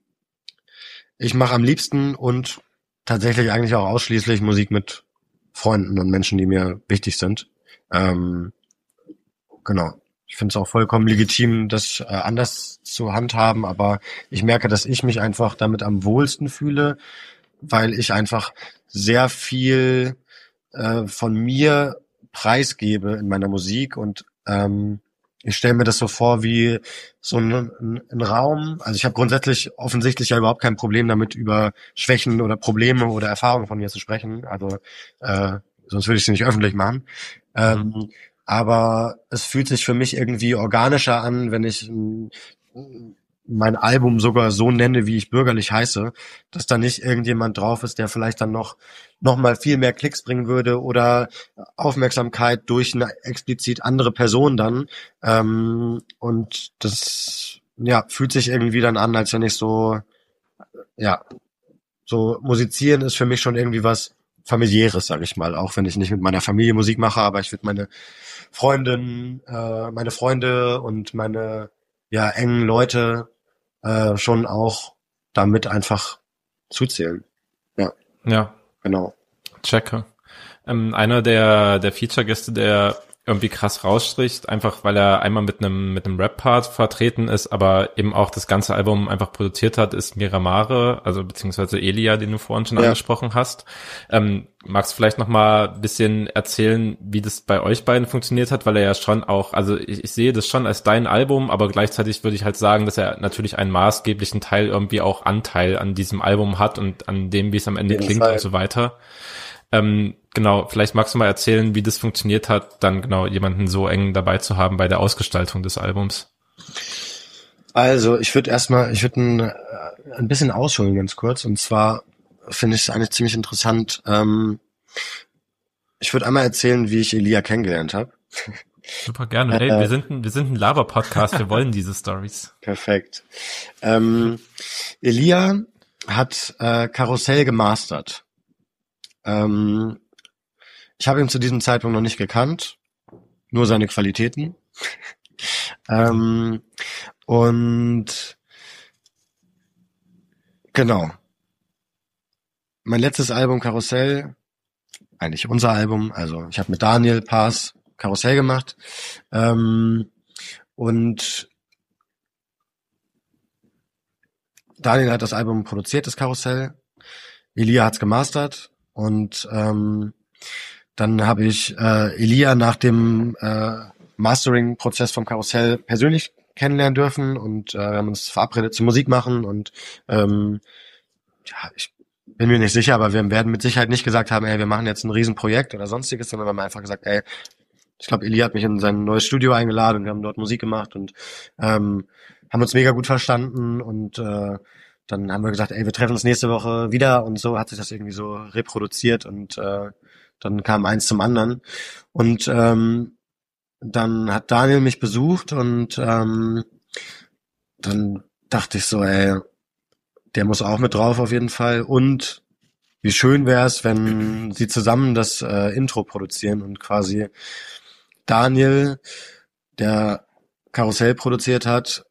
ich mache am liebsten und tatsächlich eigentlich auch ausschließlich Musik mit Freunden und Menschen, die mir wichtig sind. Ähm, genau. Ich finde es auch vollkommen legitim, das äh, anders zu handhaben, aber ich merke, dass ich mich einfach damit am wohlsten fühle, weil ich einfach sehr viel äh, von mir preisgebe in meiner Musik und ähm, ich stelle mir das so vor wie so ein, ein, ein Raum. Also ich habe grundsätzlich offensichtlich ja überhaupt kein Problem damit, über Schwächen oder Probleme oder Erfahrungen von mir zu sprechen. Also äh, sonst würde ich sie nicht öffentlich machen. Ähm, aber es fühlt sich für mich irgendwie organischer an, wenn ich m, mein Album sogar so nenne, wie ich bürgerlich heiße, dass da nicht irgendjemand drauf ist, der vielleicht dann noch noch mal viel mehr Klicks bringen würde oder Aufmerksamkeit durch eine explizit andere Person dann. Ähm, und das ja fühlt sich irgendwie dann an, als wenn ich so ja so musizieren ist für mich schon irgendwie was Familiäres, sag ich mal, auch wenn ich nicht mit meiner Familie Musik mache, aber ich würde meine Freundin, äh, meine Freunde und meine ja engen Leute äh, schon auch damit einfach zuzählen. Ja, Ja, genau. checke. Ähm, einer der der Feature-Gäste, der irgendwie krass rausstricht, einfach weil er einmal mit einem mit einem Rap-Part vertreten ist, aber eben auch das ganze Album einfach produziert hat, ist Miramare, also beziehungsweise Elia, den du vorhin schon Ja. angesprochen hast. Ähm, magst du vielleicht noch mal ein bisschen erzählen, wie das bei euch beiden funktioniert hat, weil er ja schon auch, also ich, ich sehe das schon als dein Album, aber gleichzeitig würde ich halt sagen, dass er natürlich einen maßgeblichen Teil irgendwie auch Anteil an diesem Album hat und an dem, wie es am Ende Auf jeden klingt Fall. und so weiter. Ähm, genau, vielleicht magst du mal erzählen, wie das funktioniert hat, dann genau jemanden so eng dabei zu haben bei der Ausgestaltung des Albums. Also ich würde erstmal, ich würde ein, äh, ein bisschen ausholen ganz kurz. Und zwar finde ich es eigentlich ziemlich interessant. Ähm, ich würde einmal erzählen, wie ich Elia kennengelernt habe. Super gerne. Hey, Äh, wir sind ein, wir sind ein Laber-Podcast, wir wollen diese Stories. Perfekt. Ähm, Elia hat äh, Karussell gemastert. Ähm, ich habe ihn zu diesem Zeitpunkt noch nicht gekannt, nur seine Qualitäten. ähm, und genau. Mein letztes Album Karussell eigentlich unser Album. Also ich habe mit Daniel Paas Karussell gemacht. Ähm, und Daniel hat das Album produziert, das Karussell. Elia hat's gemastert. Und ähm, dann habe ich äh, Elia nach dem äh, Mastering-Prozess vom Karussell persönlich kennenlernen dürfen und äh, wir haben uns verabredet zu Musik machen und ähm, ja, ich bin mir nicht sicher, aber wir werden mit Sicherheit nicht gesagt haben, ey, wir machen jetzt ein Riesenprojekt oder sonstiges, sondern wir haben einfach gesagt, ey, ich glaube, Elia hat mich in sein neues Studio eingeladen und wir haben dort Musik gemacht und ähm, haben uns mega gut verstanden und äh, dann haben wir gesagt, ey, wir treffen uns nächste Woche wieder und so hat sich das irgendwie so reproduziert und äh, dann kam eins zum anderen und ähm, dann hat Daniel mich besucht und ähm, dann dachte ich so, ey, der muss auch mit drauf auf jeden Fall und wie schön wäre es, wenn sie zusammen das äh, Intro produzieren und quasi Daniel, der Karussell produziert hat,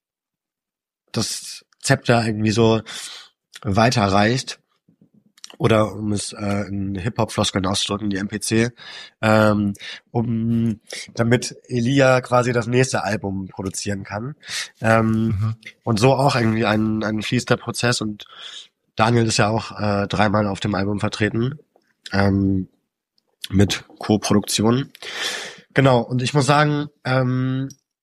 das Zepter irgendwie so weiterreicht. Oder um es äh, in Hip-Hop-Floskeln auszudrücken, die M P C, ähm, um damit Elia quasi das nächste Album produzieren kann. Ähm, mhm. Und so auch irgendwie ein, ein fließender Prozess. Und Daniel ist ja auch äh, dreimal auf dem Album vertreten, ähm, mit Co-Produktion. Genau, und ich muss sagen, ähm,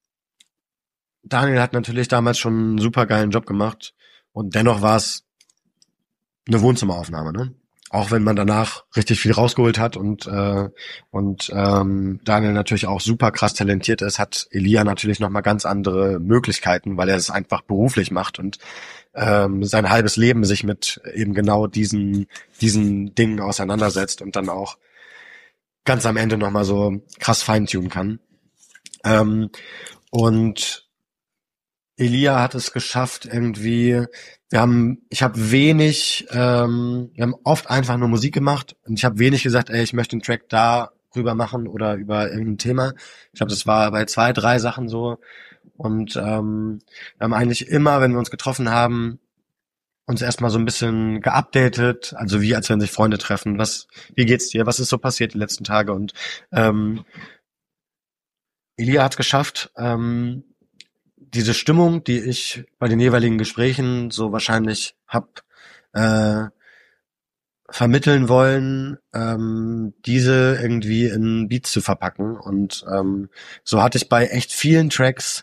Daniel hat natürlich damals schon einen super geilen Job gemacht. Und dennoch war es eine Wohnzimmeraufnahme, ne? Auch wenn man danach richtig viel rausgeholt hat und äh, und ähm, Daniel natürlich auch super krass talentiert ist, hat Elia natürlich noch mal ganz andere Möglichkeiten, weil er es einfach beruflich macht und ähm, sein halbes Leben sich mit eben genau diesen diesen Dingen auseinandersetzt und dann auch ganz am Ende noch mal so krass feintunen kann. Ähm, und Elia hat es geschafft irgendwie, wir haben, ich habe wenig, ähm, wir haben oft einfach nur Musik gemacht und ich habe wenig gesagt, ey, ich möchte einen Track da rüber machen oder über irgendein Thema. Ich glaube, das war bei zwei, drei Sachen so und ähm, wir haben eigentlich immer, wenn wir uns getroffen haben, uns erstmal so ein bisschen geupdatet, also wie als wenn sich Freunde treffen. Was, wie geht's dir? Was ist so passiert die letzten Tage? Und ähm, Elia hat es geschafft, ähm, diese Stimmung, die ich bei den jeweiligen Gesprächen so wahrscheinlich hab äh, vermitteln wollen, ähm, diese irgendwie in Beats zu verpacken. Und ähm, so hatte ich bei echt vielen Tracks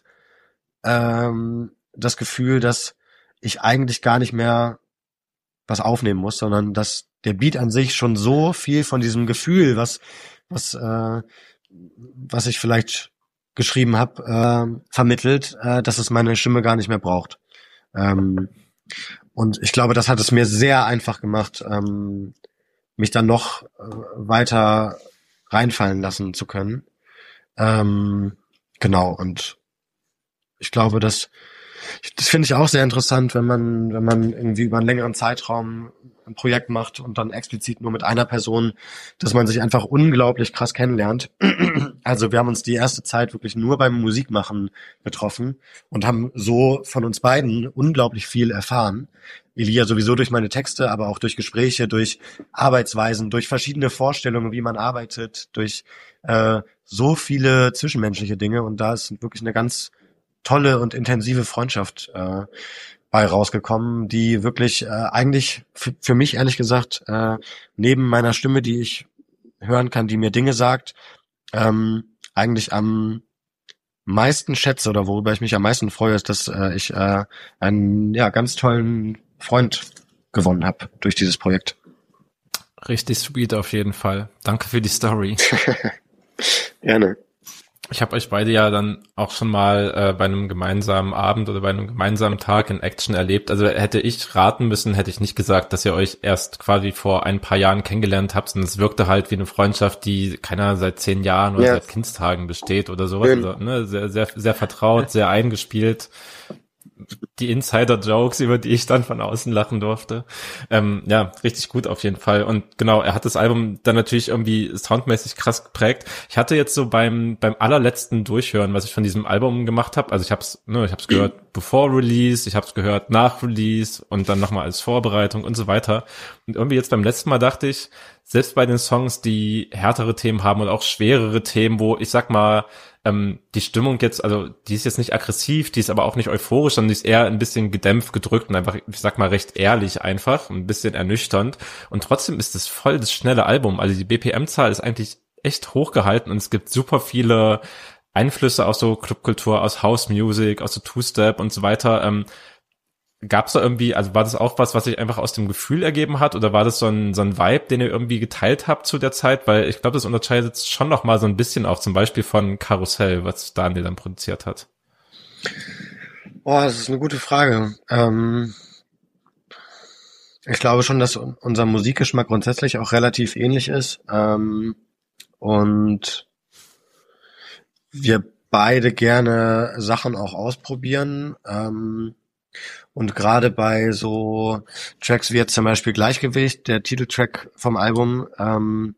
ähm, das Gefühl, dass ich eigentlich gar nicht mehr was aufnehmen muss, sondern dass der Beat an sich schon so viel von diesem Gefühl, was was äh, was ich vielleicht geschrieben habe, äh, vermittelt, äh, dass es meine Stimme gar nicht mehr braucht. Ähm, und ich glaube, das hat es mir sehr einfach gemacht, ähm, mich dann noch äh, weiter reinfallen lassen zu können. Ähm, genau, und ich glaube, dass das finde ich auch sehr interessant, wenn man wenn man irgendwie über einen längeren Zeitraum ein Projekt macht und dann explizit nur mit einer Person, dass man sich einfach unglaublich krass kennenlernt. Also wir haben uns die erste Zeit wirklich nur beim Musikmachen getroffen und haben so von uns beiden unglaublich viel erfahren. Elia sowieso durch meine Texte, aber auch durch Gespräche, durch Arbeitsweisen, durch verschiedene Vorstellungen, wie man arbeitet, durch äh, so viele zwischenmenschliche Dinge. Und da ist wirklich eine ganz tolle und intensive Freundschaft äh, bei rausgekommen, die wirklich äh, eigentlich f- für mich ehrlich gesagt äh, neben meiner Stimme, die ich hören kann, die mir Dinge sagt, ähm, eigentlich am meisten schätze oder worüber ich mich am meisten freue, ist, dass äh, ich äh, einen ja ganz tollen Freund gewonnen habe durch dieses Projekt. Richtig sweet auf jeden Fall. Danke für die Story. Gerne. Ich habe euch beide ja dann auch schon mal äh, bei einem gemeinsamen Abend oder bei einem gemeinsamen Tag in Action erlebt. Also hätte ich raten müssen, hätte ich nicht gesagt, dass ihr euch erst quasi vor ein paar Jahren kennengelernt habt, sondern es wirkte halt wie eine Freundschaft, die keiner seit zehn Jahren oder ja. seit Kindstagen besteht oder sowas. Mhm. Also, ne, sehr, sehr, sehr vertraut, sehr eingespielt. Die Insider-Jokes, über die ich dann von außen lachen durfte. Ähm, ja, richtig gut auf jeden Fall. Und genau, er hat das Album dann natürlich irgendwie soundmäßig krass geprägt. Ich hatte jetzt so beim beim allerletzten Durchhören, was ich von diesem Album gemacht habe, also ich hab's, ne, ich hab's gehört bevor Release, ich habe es gehört nach Release und dann nochmal als Vorbereitung und so weiter. Und irgendwie jetzt beim letzten Mal dachte ich, selbst bei den Songs, die härtere Themen haben und auch schwerere Themen, wo ich sag mal, ähm, die Stimmung jetzt, also die ist jetzt nicht aggressiv, die ist aber auch nicht euphorisch, sondern die ist eher ein bisschen gedämpft, gedrückt und einfach, ich sag mal, recht ehrlich einfach, ein bisschen ernüchternd. Und trotzdem ist es voll das schnelle Album. Also die B P M-Zahl ist eigentlich echt hochgehalten und es gibt super viele Einflüsse aus so Clubkultur, aus House Music, aus so Two-Step und so weiter. Ähm, Gab es da irgendwie, also war das auch was, was sich einfach aus dem Gefühl ergeben hat oder war das so ein so ein Vibe, den ihr irgendwie geteilt habt zu der Zeit? Weil ich glaube, das unterscheidet schon noch mal so ein bisschen auch zum Beispiel von Karussell, was Daniel dann produziert hat. Boah, das ist eine gute Frage. Ähm, ich glaube schon, dass unser Musikgeschmack grundsätzlich auch relativ ähnlich ist. Ähm, und wir beide gerne Sachen auch ausprobieren. Ähm, Und gerade bei so Tracks wie jetzt zum Beispiel Gleichgewicht, der Titeltrack vom Album, ähm,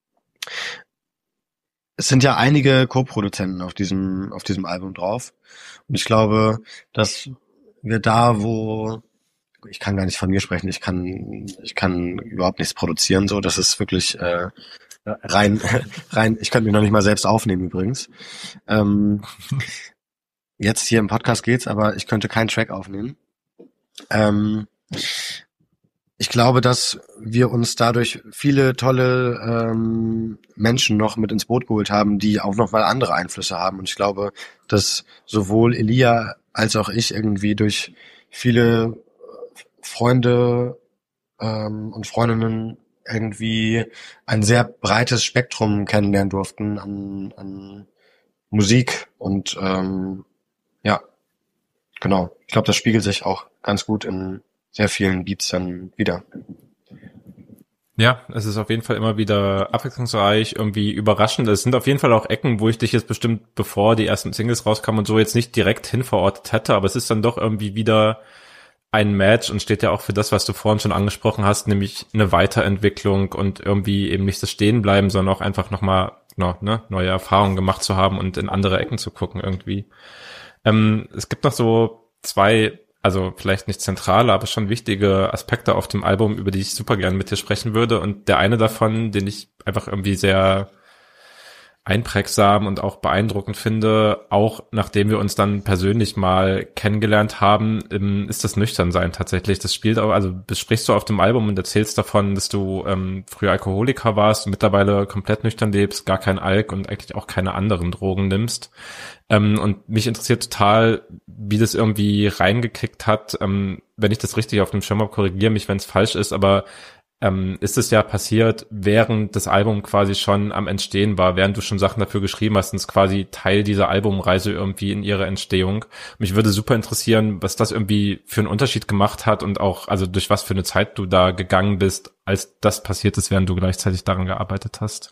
es sind ja einige Co-Produzenten auf diesem auf diesem Album drauf. Und ich glaube, dass wir da, wo ich kann gar nicht von mir sprechen, ich kann ich kann überhaupt nichts produzieren, so das ist wirklich äh, rein rein. Ich könnte mich noch nicht mal selbst aufnehmen übrigens. Ähm, jetzt hier im Podcast geht's, aber ich könnte keinen Track aufnehmen. Ähm, ich glaube, dass wir uns dadurch viele tolle ähm, Menschen noch mit ins Boot geholt haben, die auch noch mal andere Einflüsse haben. Und ich glaube, dass sowohl Elia als auch ich irgendwie durch viele Freunde ähm, und Freundinnen irgendwie ein sehr breites Spektrum kennenlernen durften an, an Musik. Und ähm, ja, genau. Ich glaube, das spiegelt sich auch ganz gut in sehr vielen Beats dann wieder. Ja, es ist auf jeden Fall immer wieder abwechslungsreich, irgendwie überraschend. Es sind auf jeden Fall auch Ecken, wo ich dich jetzt bestimmt, bevor die ersten Singles rauskamen und so, jetzt nicht direkt hinverortet hätte, aber es ist dann doch irgendwie wieder ein Match und steht ja auch für das, was du vorhin schon angesprochen hast, nämlich eine Weiterentwicklung und irgendwie eben nicht das Stehenbleiben, sondern auch einfach nochmal no, ne, neue Erfahrungen gemacht zu haben und in andere Ecken zu gucken irgendwie. Ähm, es gibt noch so zwei, also vielleicht nicht zentrale, aber schon wichtige Aspekte auf dem Album, über die ich super gerne mit dir sprechen würde. Und der eine davon, den ich einfach irgendwie sehr einprägsam und auch beeindruckend finde, auch nachdem wir uns dann persönlich mal kennengelernt haben, ist das Nüchternsein tatsächlich. Das spielt auch, also besprichst du auf dem Album und erzählst davon, dass du ähm, früher Alkoholiker warst und mittlerweile komplett nüchtern lebst, gar kein Alk und eigentlich auch keine anderen Drogen nimmst. Ähm, und mich interessiert total, wie das irgendwie reingekickt hat. Ähm, wenn ich das richtig auf dem Schirm habe, korrigiere mich, wenn es falsch ist, aber ähm, ist es ja passiert, während das Album quasi schon am Entstehen war, während du schon Sachen dafür geschrieben hast, und es quasi Teil dieser Albumreise irgendwie in ihrer Entstehung. Mich würde super interessieren, was das irgendwie für einen Unterschied gemacht hat und auch, also durch was für eine Zeit du da gegangen bist, als das passiert ist, während du gleichzeitig daran gearbeitet hast.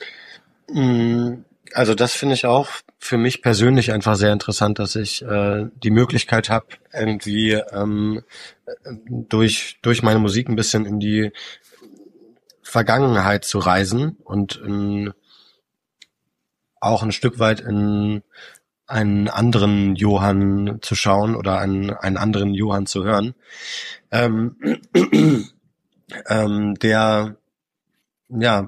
Also das finde ich auch für mich persönlich einfach sehr interessant, dass ich äh, die Möglichkeit habe, irgendwie ähm, durch durch meine Musik ein bisschen in die Vergangenheit zu reisen und in, auch ein Stück weit in einen anderen Johann zu schauen oder einen, einen anderen Johann zu hören, ähm, ähm, der ja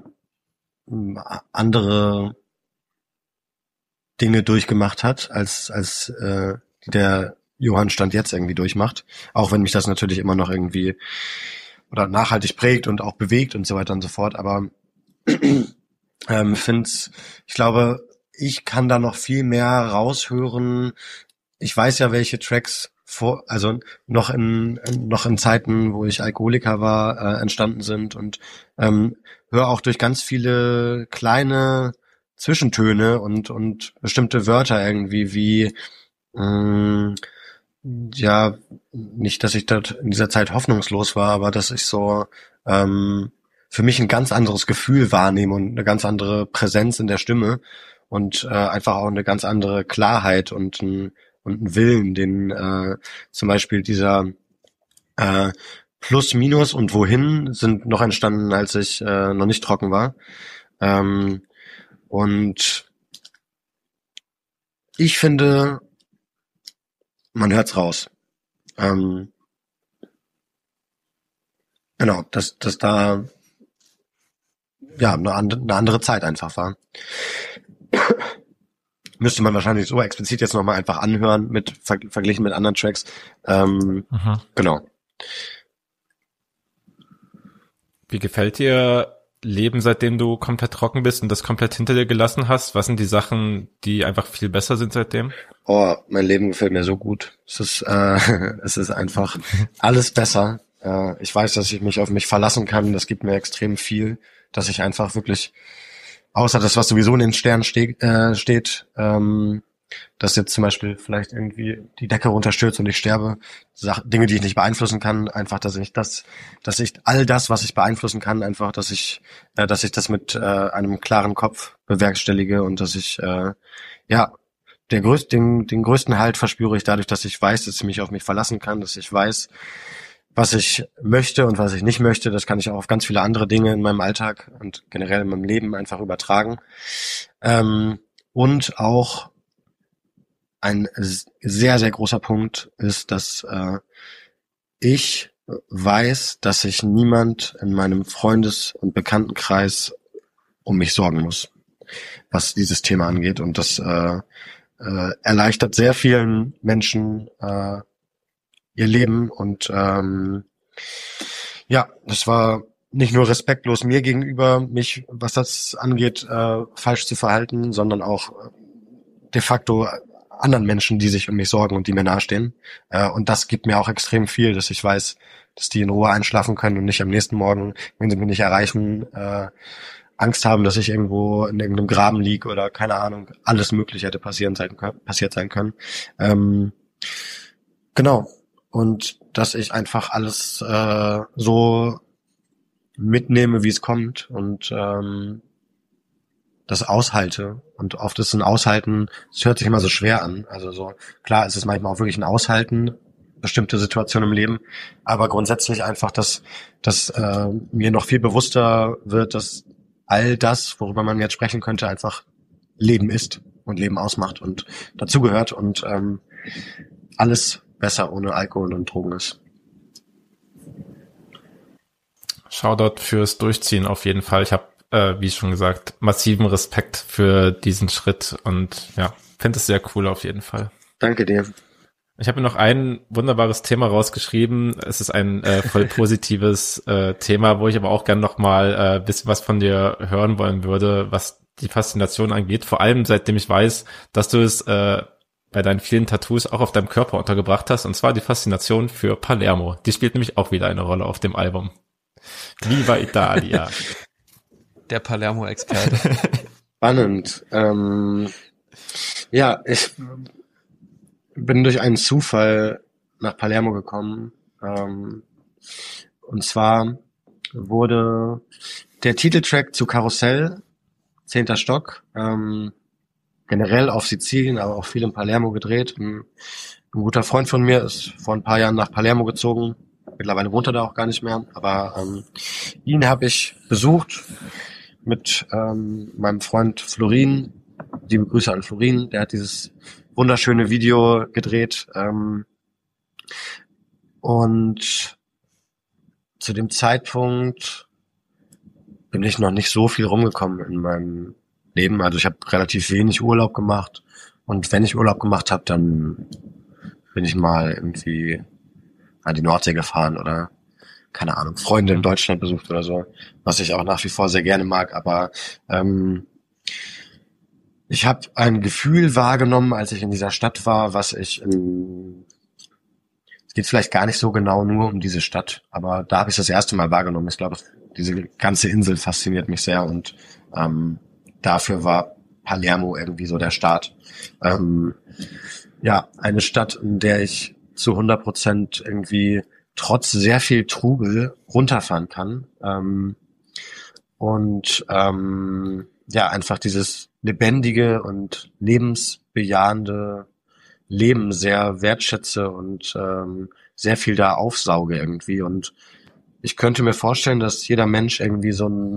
andere Dinge durchgemacht hat, als als äh, der Johann Stand jetzt irgendwie durchmacht. Auch wenn mich das natürlich immer noch irgendwie oder nachhaltig prägt und auch bewegt und so weiter und so fort. Aber ähm, find's, ich glaube, ich kann da noch viel mehr raushören. Ich weiß ja, welche Tracks vor, also noch in noch in Zeiten, wo ich Alkoholiker war, äh, entstanden sind und ähm, höre auch durch ganz viele kleine Zwischentöne und und bestimmte Wörter irgendwie wie mh, ja, nicht, dass ich dort in dieser Zeit hoffnungslos war, aber dass ich so ähm, für mich ein ganz anderes Gefühl wahrnehme und eine ganz andere Präsenz in der Stimme und äh, einfach auch eine ganz andere Klarheit und ein, und ein Willen, den äh, zum Beispiel dieser äh, Plus, Minus und Wohin sind noch entstanden, als ich äh, noch nicht trocken war. Ähm, und ich finde, man hört's raus. Ähm, genau, dass, dass da ja eine andere, eine andere Zeit einfach war. Müsste man wahrscheinlich so explizit jetzt nochmal einfach anhören, mit ver- verglichen mit anderen Tracks. Ähm, Mhm. Genau. Wie gefällt dir Leben, seitdem du komplett trocken bist und das komplett hinter dir gelassen hast? Was sind die Sachen, die einfach viel besser sind seitdem? Oh, mein Leben gefällt mir so gut. Es ist, äh, es ist einfach alles besser. Äh, ich weiß, dass ich mich auf mich verlassen kann. Das gibt mir extrem viel, dass ich einfach wirklich, außer das, was sowieso in den Sternen ste- äh, steht, ähm, dass jetzt zum Beispiel vielleicht irgendwie die Decke runterstürzt und ich sterbe, Sach- Dinge, die ich nicht beeinflussen kann, einfach, dass ich das, dass ich all das, was ich beeinflussen kann, einfach, dass ich, äh, dass ich das mit äh, einem klaren Kopf bewerkstellige und dass ich, äh, ja, der größte, den, den größten Halt verspüre ich dadurch, dass ich weiß, dass ich mich auf mich verlassen kann, dass ich weiß, was ich möchte und was ich nicht möchte. Das kann ich auch auf ganz viele andere Dinge in meinem Alltag und generell in meinem Leben einfach übertragen. Ähm, und auch ein sehr, sehr großer Punkt ist, dass äh, ich weiß, dass sich niemand in meinem Freundes- und Bekanntenkreis um mich sorgen muss, was dieses Thema angeht. Und das äh, äh, erleichtert sehr vielen Menschen äh, ihr Leben. Und ähm, ja, das war nicht nur respektlos mir gegenüber, mich, was das angeht, äh, falsch zu verhalten, sondern auch de facto anderen Menschen, die sich um mich sorgen und die mir nahestehen. Äh, und das gibt mir auch extrem viel, dass ich weiß, dass die in Ruhe einschlafen können und nicht am nächsten Morgen, wenn sie mich nicht erreichen, äh, Angst haben, dass ich irgendwo in irgendeinem Graben liege oder keine Ahnung, alles Mögliche hätte passieren sein können, passiert sein können. Ähm, genau. Und dass ich einfach alles äh, so mitnehme, wie es kommt und ähm, das aushalte. Und oft ist ein Aushalten, es hört sich immer so schwer an. Also so, klar, es ist manchmal auch wirklich ein Aushalten, bestimmte Situationen im Leben, aber grundsätzlich einfach, dass, dass äh, mir noch viel bewusster wird, dass all das, worüber man jetzt sprechen könnte, einfach Leben ist und Leben ausmacht und dazugehört und ähm, alles besser ohne Alkohol und Drogen ist. Shoutout fürs Durchziehen auf jeden Fall. Ich habe, äh, wie schon gesagt, massiven Respekt für diesen Schritt und ja, finde es sehr cool auf jeden Fall. Danke dir. Ich habe mir noch ein wunderbares Thema rausgeschrieben. Es ist ein äh, voll positives äh, Thema, wo ich aber auch gerne noch mal ein äh, bisschen was von dir hören wollen würde, was die Faszination angeht. Vor allem, seitdem ich weiß, dass du es äh, bei deinen vielen Tattoos auch auf deinem Körper untergebracht hast, und zwar die Faszination für Palermo. Die spielt nämlich auch wieder eine Rolle auf dem Album. Viva Italia. Der Palermo-Experte. Spannend. Ähm, ja, ich bin durch einen Zufall nach Palermo gekommen. Ähm, und zwar wurde der Titeltrack zu Karussell, zehnter Stock, ähm, generell auf Sizilien, aber auch viel in Palermo gedreht. Ein, ein guter Freund von mir ist vor ein paar Jahren nach Palermo gezogen. Mittlerweile wohnt er da auch gar nicht mehr. Aber ähm, ihn habe ich besucht mit ähm, meinem Freund Florin. Liebe Grüße an Florin. Der hat dieses wunderschöne Video gedreht. Ähm, und zu dem Zeitpunkt bin ich noch nicht so viel rumgekommen in meinem Leben. Also ich habe relativ wenig Urlaub gemacht. Und wenn ich Urlaub gemacht habe, dann bin ich mal irgendwie an die Nordsee gefahren oder, keine Ahnung, Freunde in Deutschland besucht oder so, was ich auch nach wie vor sehr gerne mag. Aber ähm, ich habe ein Gefühl wahrgenommen, als ich in dieser Stadt war, was ich in... Es geht vielleicht gar nicht so genau nur um diese Stadt, aber da habe ich das erste Mal wahrgenommen. Ich glaube, diese ganze Insel fasziniert mich sehr und ähm, dafür war Palermo irgendwie so der Start. Ähm, ja, eine Stadt, in der ich zu hundert Prozent irgendwie trotz sehr viel Trubel runterfahren kann. Ähm, und ähm, ja, einfach dieses lebendige und lebensbejahende Leben sehr wertschätze und ähm, sehr viel da aufsauge irgendwie. Und ich könnte mir vorstellen, dass jeder Mensch irgendwie so ein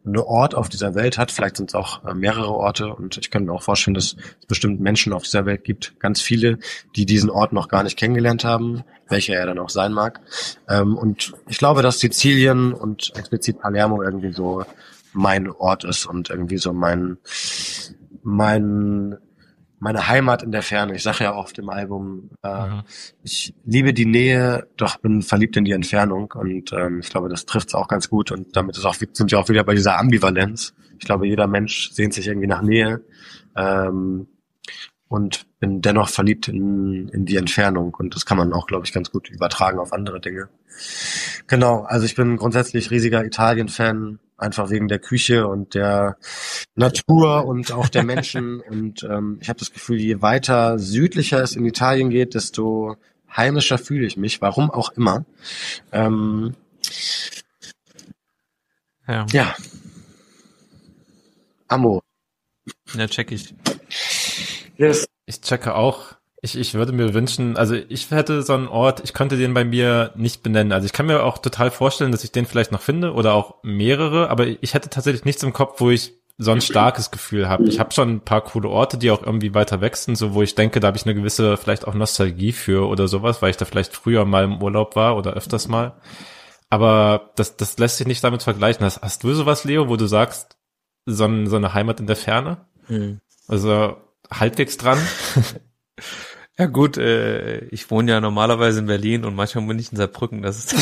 einen Ort auf dieser Welt hat. Vielleicht sind es auch äh, mehrere Orte und ich könnte mir auch vorstellen, dass es bestimmt Menschen auf dieser Welt gibt, ganz viele, die diesen Ort noch gar nicht kennengelernt haben, welcher er dann auch sein mag. Ähm, und ich glaube, dass Sizilien und explizit Palermo irgendwie so mein Ort ist und irgendwie so mein mein meine Heimat in der Ferne. Ich sage ja auch auf dem Album, äh, mhm. ich liebe die Nähe, doch bin verliebt in die Entfernung und ähm, ich glaube, das trifft es auch ganz gut und damit ist auch, sind wir auch wieder bei dieser Ambivalenz. Ich glaube, jeder Mensch sehnt sich irgendwie nach Nähe ähm, und bin dennoch verliebt in, in die Entfernung und das kann man auch, glaube ich, ganz gut übertragen auf andere Dinge. Genau, also ich bin grundsätzlich riesiger Italien-Fan, einfach wegen der Küche und der Natur und auch der Menschen. Und ähm, ich habe das Gefühl, je weiter südlicher es in Italien geht, desto heimischer fühle ich mich, warum auch immer. Ähm, ja. ja. Amo. Ja, check ich. Yes. Ich checke auch. Ich, ich würde mir wünschen, also ich hätte so einen Ort, ich könnte den bei mir nicht benennen. Also ich kann mir auch total vorstellen, dass ich den vielleicht noch finde oder auch mehrere, aber ich hätte tatsächlich nichts im Kopf, wo ich so ein starkes Gefühl habe. Ich habe schon ein paar coole Orte, die auch irgendwie weiter weg sind, so wo ich denke, da habe ich eine gewisse vielleicht auch Nostalgie für oder sowas, weil ich da vielleicht früher mal im Urlaub war oder öfters mal. Aber das, das lässt sich nicht damit vergleichen. Hast, hast du sowas, Leo, wo du sagst, so, ein, so eine Heimat in der Ferne? Hm. Also halbwegs dran? Ja gut, äh, ich wohne ja normalerweise in Berlin und manchmal wohne ich in Saarbrücken, das ist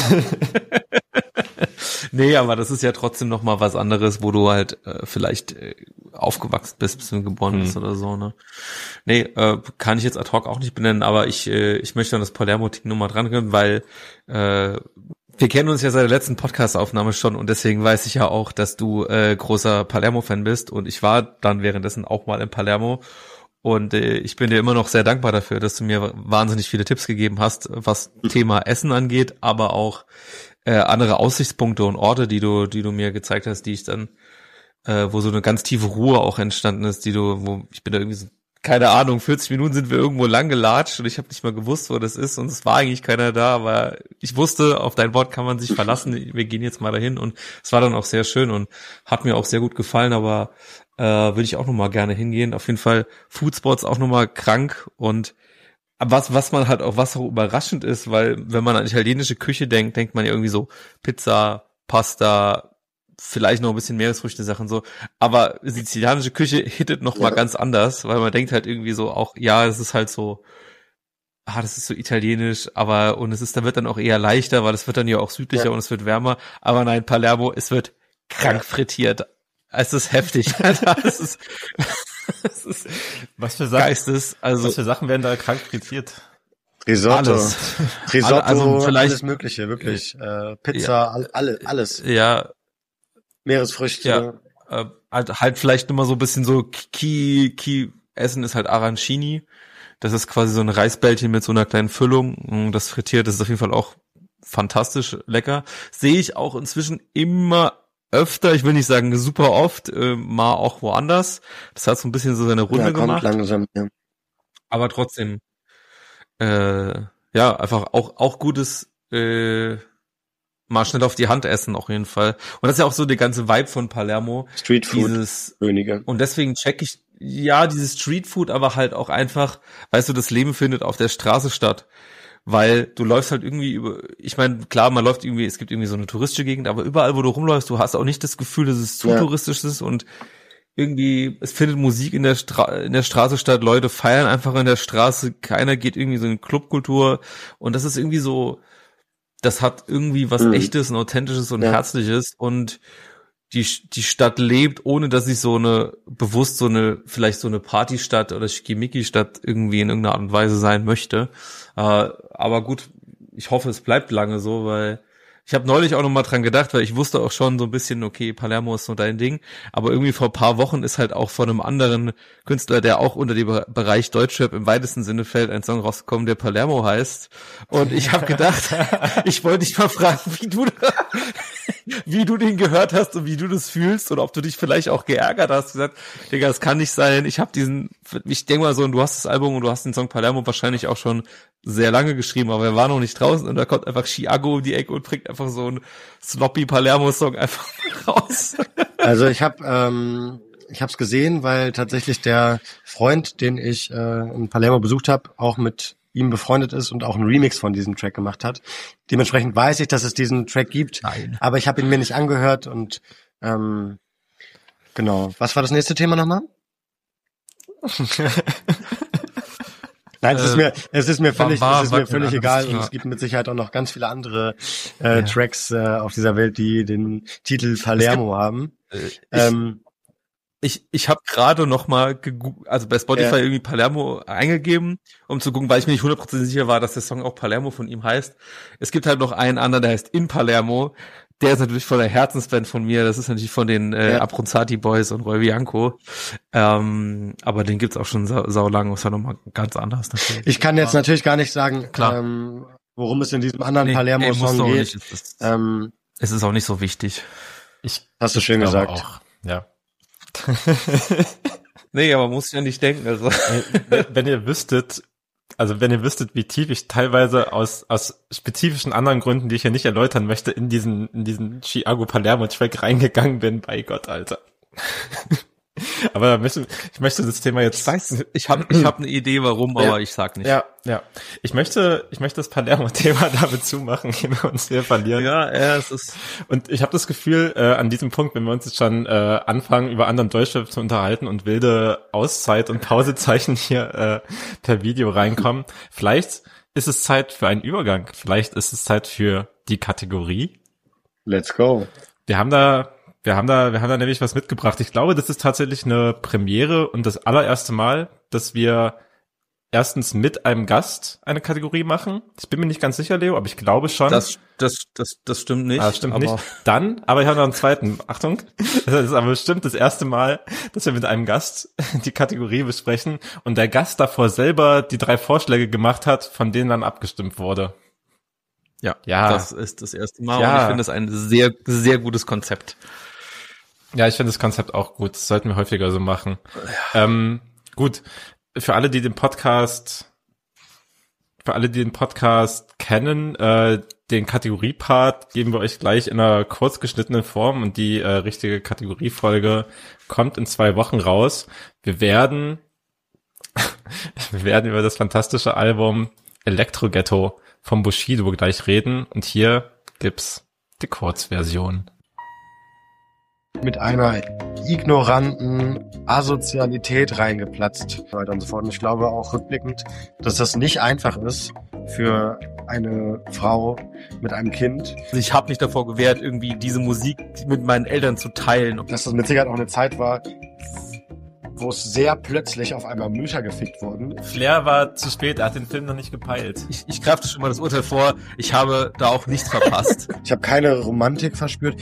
nee, aber das ist ja trotzdem noch mal was anderes, wo du halt äh, vielleicht äh, aufgewachsen bist, bis du geboren bist hm. oder so, ne? Nee, äh, kann ich jetzt ad hoc auch nicht benennen, aber ich äh, ich möchte an das Palermo-Ding nochmal dran gehen, weil äh, wir kennen uns ja seit der letzten Podcast-Aufnahme schon und deswegen weiß ich ja auch, dass du äh, großer Palermo-Fan bist und ich war dann währenddessen auch mal in Palermo. Und äh, ich bin dir immer noch sehr dankbar dafür, dass du mir wahnsinnig viele Tipps gegeben hast, was Thema Essen angeht, aber auch äh, andere Aussichtspunkte und Orte, die du, die du mir gezeigt hast, die ich dann, äh, wo so eine ganz tiefe Ruhe auch entstanden ist, die du, wo ich bin da irgendwie so, keine Ahnung, vierzig Minuten sind wir irgendwo lang gelatscht und ich habe nicht mal gewusst, wo das ist und es war eigentlich keiner da, aber ich wusste, auf dein Wort kann man sich verlassen, wir gehen jetzt mal dahin und es war dann auch sehr schön und hat mir auch sehr gut gefallen, aber äh, würde ich auch nochmal gerne hingehen. Auf jeden Fall Foodspots auch nochmal krank und was was man halt auch, was auch überraschend ist, weil wenn man an italienische Küche denkt, denkt man ja irgendwie so Pizza, Pasta, vielleicht noch ein bisschen Meeresfrüchte-Sachen so, aber sizilianische Küche hittet noch ja. mal ganz anders, weil man denkt halt irgendwie so auch, ja, es ist halt so, ah, das ist so italienisch, aber und es ist, da wird dann auch eher leichter, weil es wird dann ja auch südlicher ja. und es wird wärmer, aber nein, Palermo, es wird krank ja. frittiert. Es ist heftig. Es ist, es ist was für Sachen, Geistes, also was für Sachen werden da krank frittiert? Risotto, alles. Risotto, also vielleicht, alles Mögliche, wirklich. Äh, Pizza, ja, all, alle, alles. Ja. Meeresfrüchte. Ja, äh, halt, halt vielleicht immer so ein bisschen so Ki, Ki, Essen ist halt Arancini. Das ist quasi so ein Reisbällchen mit so einer kleinen Füllung. Das frittiert, das ist auf jeden Fall auch fantastisch lecker. Sehe ich auch inzwischen immer öfter, ich will nicht sagen super oft, äh, mal auch woanders. Das hat so ein bisschen so seine Runde ja, kommt gemacht. Langsam, ja. Aber trotzdem, äh, ja, einfach auch auch gutes, äh, mal schnell auf die Hand essen auf jeden Fall. Und das ist ja auch so die ganze Vibe von Palermo. Streetfood, dieses Könige. Und deswegen check ich, ja, dieses Streetfood, aber halt auch einfach, weißt du, das Leben findet auf der Straße statt. Weil du läufst halt irgendwie über, ich meine, klar, man läuft irgendwie, es gibt irgendwie so eine touristische Gegend, aber überall, wo du rumläufst, du hast auch nicht das Gefühl, dass es zu ja. touristisch ist und irgendwie, es findet Musik in der Stra- in der Straße statt, Leute feiern einfach in der Straße, keiner geht irgendwie so in Clubkultur und das ist irgendwie so, das hat irgendwie was mhm. Echtes und Authentisches und ja. Herzliches und die die Stadt lebt, ohne dass ich so eine, bewusst so eine, vielleicht so eine Partystadt oder Schickimicki-Stadt irgendwie in irgendeiner Art und Weise sein möchte. Äh, aber gut, ich hoffe, es bleibt lange so, weil ich habe neulich auch noch mal dran gedacht, weil ich wusste auch schon so ein bisschen, okay, Palermo ist so dein Ding, aber irgendwie vor ein paar Wochen ist halt auch von einem anderen Künstler, der auch unter den Bereich Deutschrap im weitesten Sinne fällt, ein Song rausgekommen, der Palermo heißt. Und ich habe gedacht, ich wollte dich mal fragen, wie du wie du den gehört hast und wie du das fühlst und ob du dich vielleicht auch geärgert hast, gesagt, Digga, das kann nicht sein, ich habe diesen, ich denke mal so, und du hast das Album und du hast den Song Palermo wahrscheinlich auch schon sehr lange geschrieben, aber er war noch nicht draußen und da kommt einfach Chiago um die Ecke und bringt einfach so einen sloppy Palermo-Song einfach raus. Also ich habe ähm, ich habe es gesehen, weil tatsächlich der Freund, den ich äh, in Palermo besucht habe, auch mit ihm befreundet ist und auch einen Remix von diesem Track gemacht hat. Dementsprechend weiß ich, dass es diesen Track gibt, Nein. aber ich habe ihn mir nicht angehört und ähm, genau. Was war das nächste Thema nochmal? Nein, es ist mir, es ist mir völlig, war- es ist war mir völlig kein egal anderes und es Thema. gibt mit Sicherheit auch noch ganz viele andere äh, Ja. Tracks äh, auf dieser Welt, die den Titel Palermo haben. Ich, Ähm, ich, ich habe gerade noch mal gegoogelt, also bei Spotify Ja. irgendwie Palermo eingegeben, um zu gucken, weil ich mir nicht hundertprozentig sicher war, dass der Song auch Palermo von ihm heißt. Es gibt halt noch einen anderen, der heißt In Palermo. Der ist natürlich voll der Herzensband von mir. Das ist natürlich von den äh, Ja. Abronzati Boys und Roy Bianco. Ähm, aber den gibt's auch schon sau, sau lang. Ist ja nochmal ganz anders. Natürlich. ich kann jetzt natürlich gar nicht sagen, Klar. ähm, worum es in diesem anderen Nee, ey, musst Palermo-Song du auch geht. nicht. Es ist, Ähm, es ist auch nicht so wichtig. Ich hast du schön glaube gesagt. auch. Ja. Nee, aber muss ich ja nicht denken. Also. wenn, wenn ihr wüsstet, also wenn ihr wüsstet, wie tief ich teilweise aus aus spezifischen anderen Gründen, die ich hier nicht erläutern möchte, in diesen in diesen Chiago Palermo Track reingegangen bin, bei Gott, Alter. Aber möchte, ich möchte das Thema jetzt. Ich weiß, ich habe ich hab eine Idee, warum, aber Ja. ich sag nicht. Ja, ja. Ich möchte, ich möchte das Palermo-Thema damit zumachen, ehe wir uns hier verlieren. Ja, ja, es ist. Und ich habe das Gefühl, äh, an diesem Punkt, wenn wir uns jetzt schon äh, anfangen, über anderen Deutschrap zu unterhalten und wilde Auszeit- und Pausezeichen hier äh, per Video reinkommen, vielleicht ist es Zeit für einen Übergang. Vielleicht ist es Zeit für die Kategorie. Let's go. Wir haben da, wir haben da, wir haben da nämlich was mitgebracht. Ich glaube, das ist tatsächlich eine Premiere und das allererste Mal, dass wir erstens mit einem Gast eine Kategorie machen. Ich bin mir nicht ganz sicher, Leo, aber ich glaube schon. Das, das, das, das stimmt nicht. Ah, das stimmt aber nicht. Dann, aber ich habe noch einen zweiten. Achtung. Das ist aber bestimmt das erste Mal, dass wir mit einem Gast die Kategorie besprechen und der Gast davor selber die drei Vorschläge gemacht hat, von denen dann abgestimmt wurde. Ja, Ja. das ist das erste Mal Ja. und ich finde das ein sehr, sehr gutes Konzept. Ja, ich finde das Konzept auch gut. Das sollten wir häufiger so machen. Ähm, gut. Für alle, die den Podcast, für alle, die den Podcast kennen, äh, den Kategoriepart geben wir euch gleich in einer kurz geschnittenen Form und die äh, richtige Kategoriefolge kommt in zwei Wochen raus. Wir werden, wir werden über das fantastische Album Electro Ghetto vom Bushido gleich reden und hier gibt's die Kurzversion. Mit einer ignoranten Asozialität reingeplatzt und so weiter und so fort. Und ich glaube auch rückblickend, dass das nicht einfach ist für eine Frau mit einem Kind. Also ich habe mich davor gewehrt, irgendwie diese Musik mit meinen Eltern zu teilen. Dass das mit Sicherheit auch eine Zeit war, wo es sehr plötzlich auf einmal Mütter gefickt wurden. Flair war zu spät, er hat den Film noch nicht gepeilt. Ich, ich greife schon mal das Urteil vor. Ich habe da auch nichts verpasst. Ich habe keine Romantik verspürt.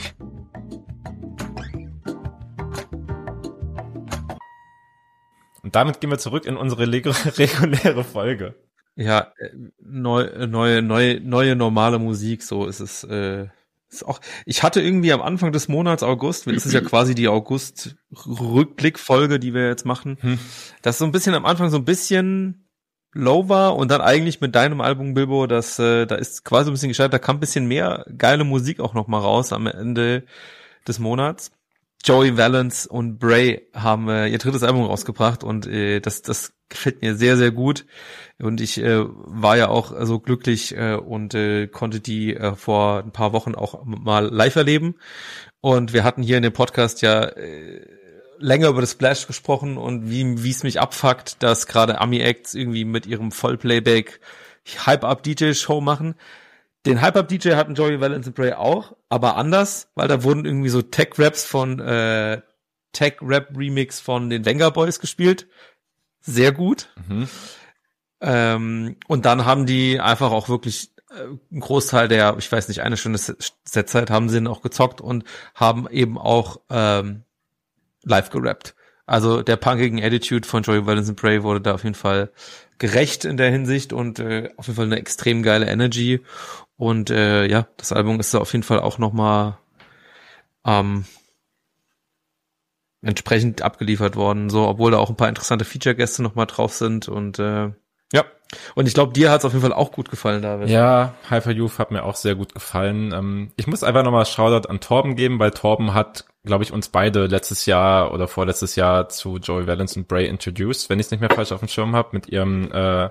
Und damit gehen wir zurück in unsere leg- reguläre Folge. Ja, äh, neu, äh, neue, neue, neue normale Musik, so ist es. Äh, ist auch. Ich hatte irgendwie am Anfang des Monats August, das ist ja quasi die August-Rückblick-Folge, die wir jetzt machen, Hm. das so ein bisschen am Anfang so ein bisschen low war und dann eigentlich mit deinem Album, Bilbo, das, äh, da ist quasi ein bisschen gescheitert, da kam ein bisschen mehr geile Musik auch noch mal raus am Ende des Monats. Joey Valence und Bray haben äh, ihr drittes Album rausgebracht und äh, das das gefällt mir sehr, sehr gut. Und ich äh, war ja auch so glücklich äh, und äh, konnte die äh, vor ein paar Wochen auch mal live erleben. Und wir hatten hier in dem Podcast ja äh, länger über das Splash gesprochen und wie wie es mich abfuckt, dass gerade Ami-Acts irgendwie mit ihrem Vollplayback Hype-Up-D J-Show machen. Den Hype-Up-D J hatten Joey Valence und Bray auch, aber anders, weil da wurden irgendwie so Tech-Raps von äh, Tech-Rap-Remix von den Venga Boys gespielt. Sehr gut. Mhm. Ähm, und dann haben die einfach auch wirklich äh, einen Großteil der, ich weiß nicht, eine Stunde Setzeit haben sie dann auch gezockt und haben eben auch ähm, live gerappt. Also der punkigen Attitude von Joey Valence und Bray wurde da auf jeden Fall gerecht in der Hinsicht und äh, auf jeden Fall eine extrem geile Energy. Und äh, ja, das Album ist da auf jeden Fall auch nochmal ähm, entsprechend abgeliefert worden, so, obwohl da auch ein paar interessante Feature-Gäste nochmal drauf sind und äh, ja. Und ich glaube, dir hat es auf jeden Fall auch gut gefallen, David. Ja, Hyper Youth hat mir auch sehr gut gefallen. Ähm, ich muss einfach nochmal Shoutout an Torben geben, weil Torben hat glaube ich, uns beide letztes Jahr oder vorletztes Jahr zu Joey Valence und Bray introduced, wenn ich es nicht mehr falsch auf dem Schirm habe, mit ihrem äh,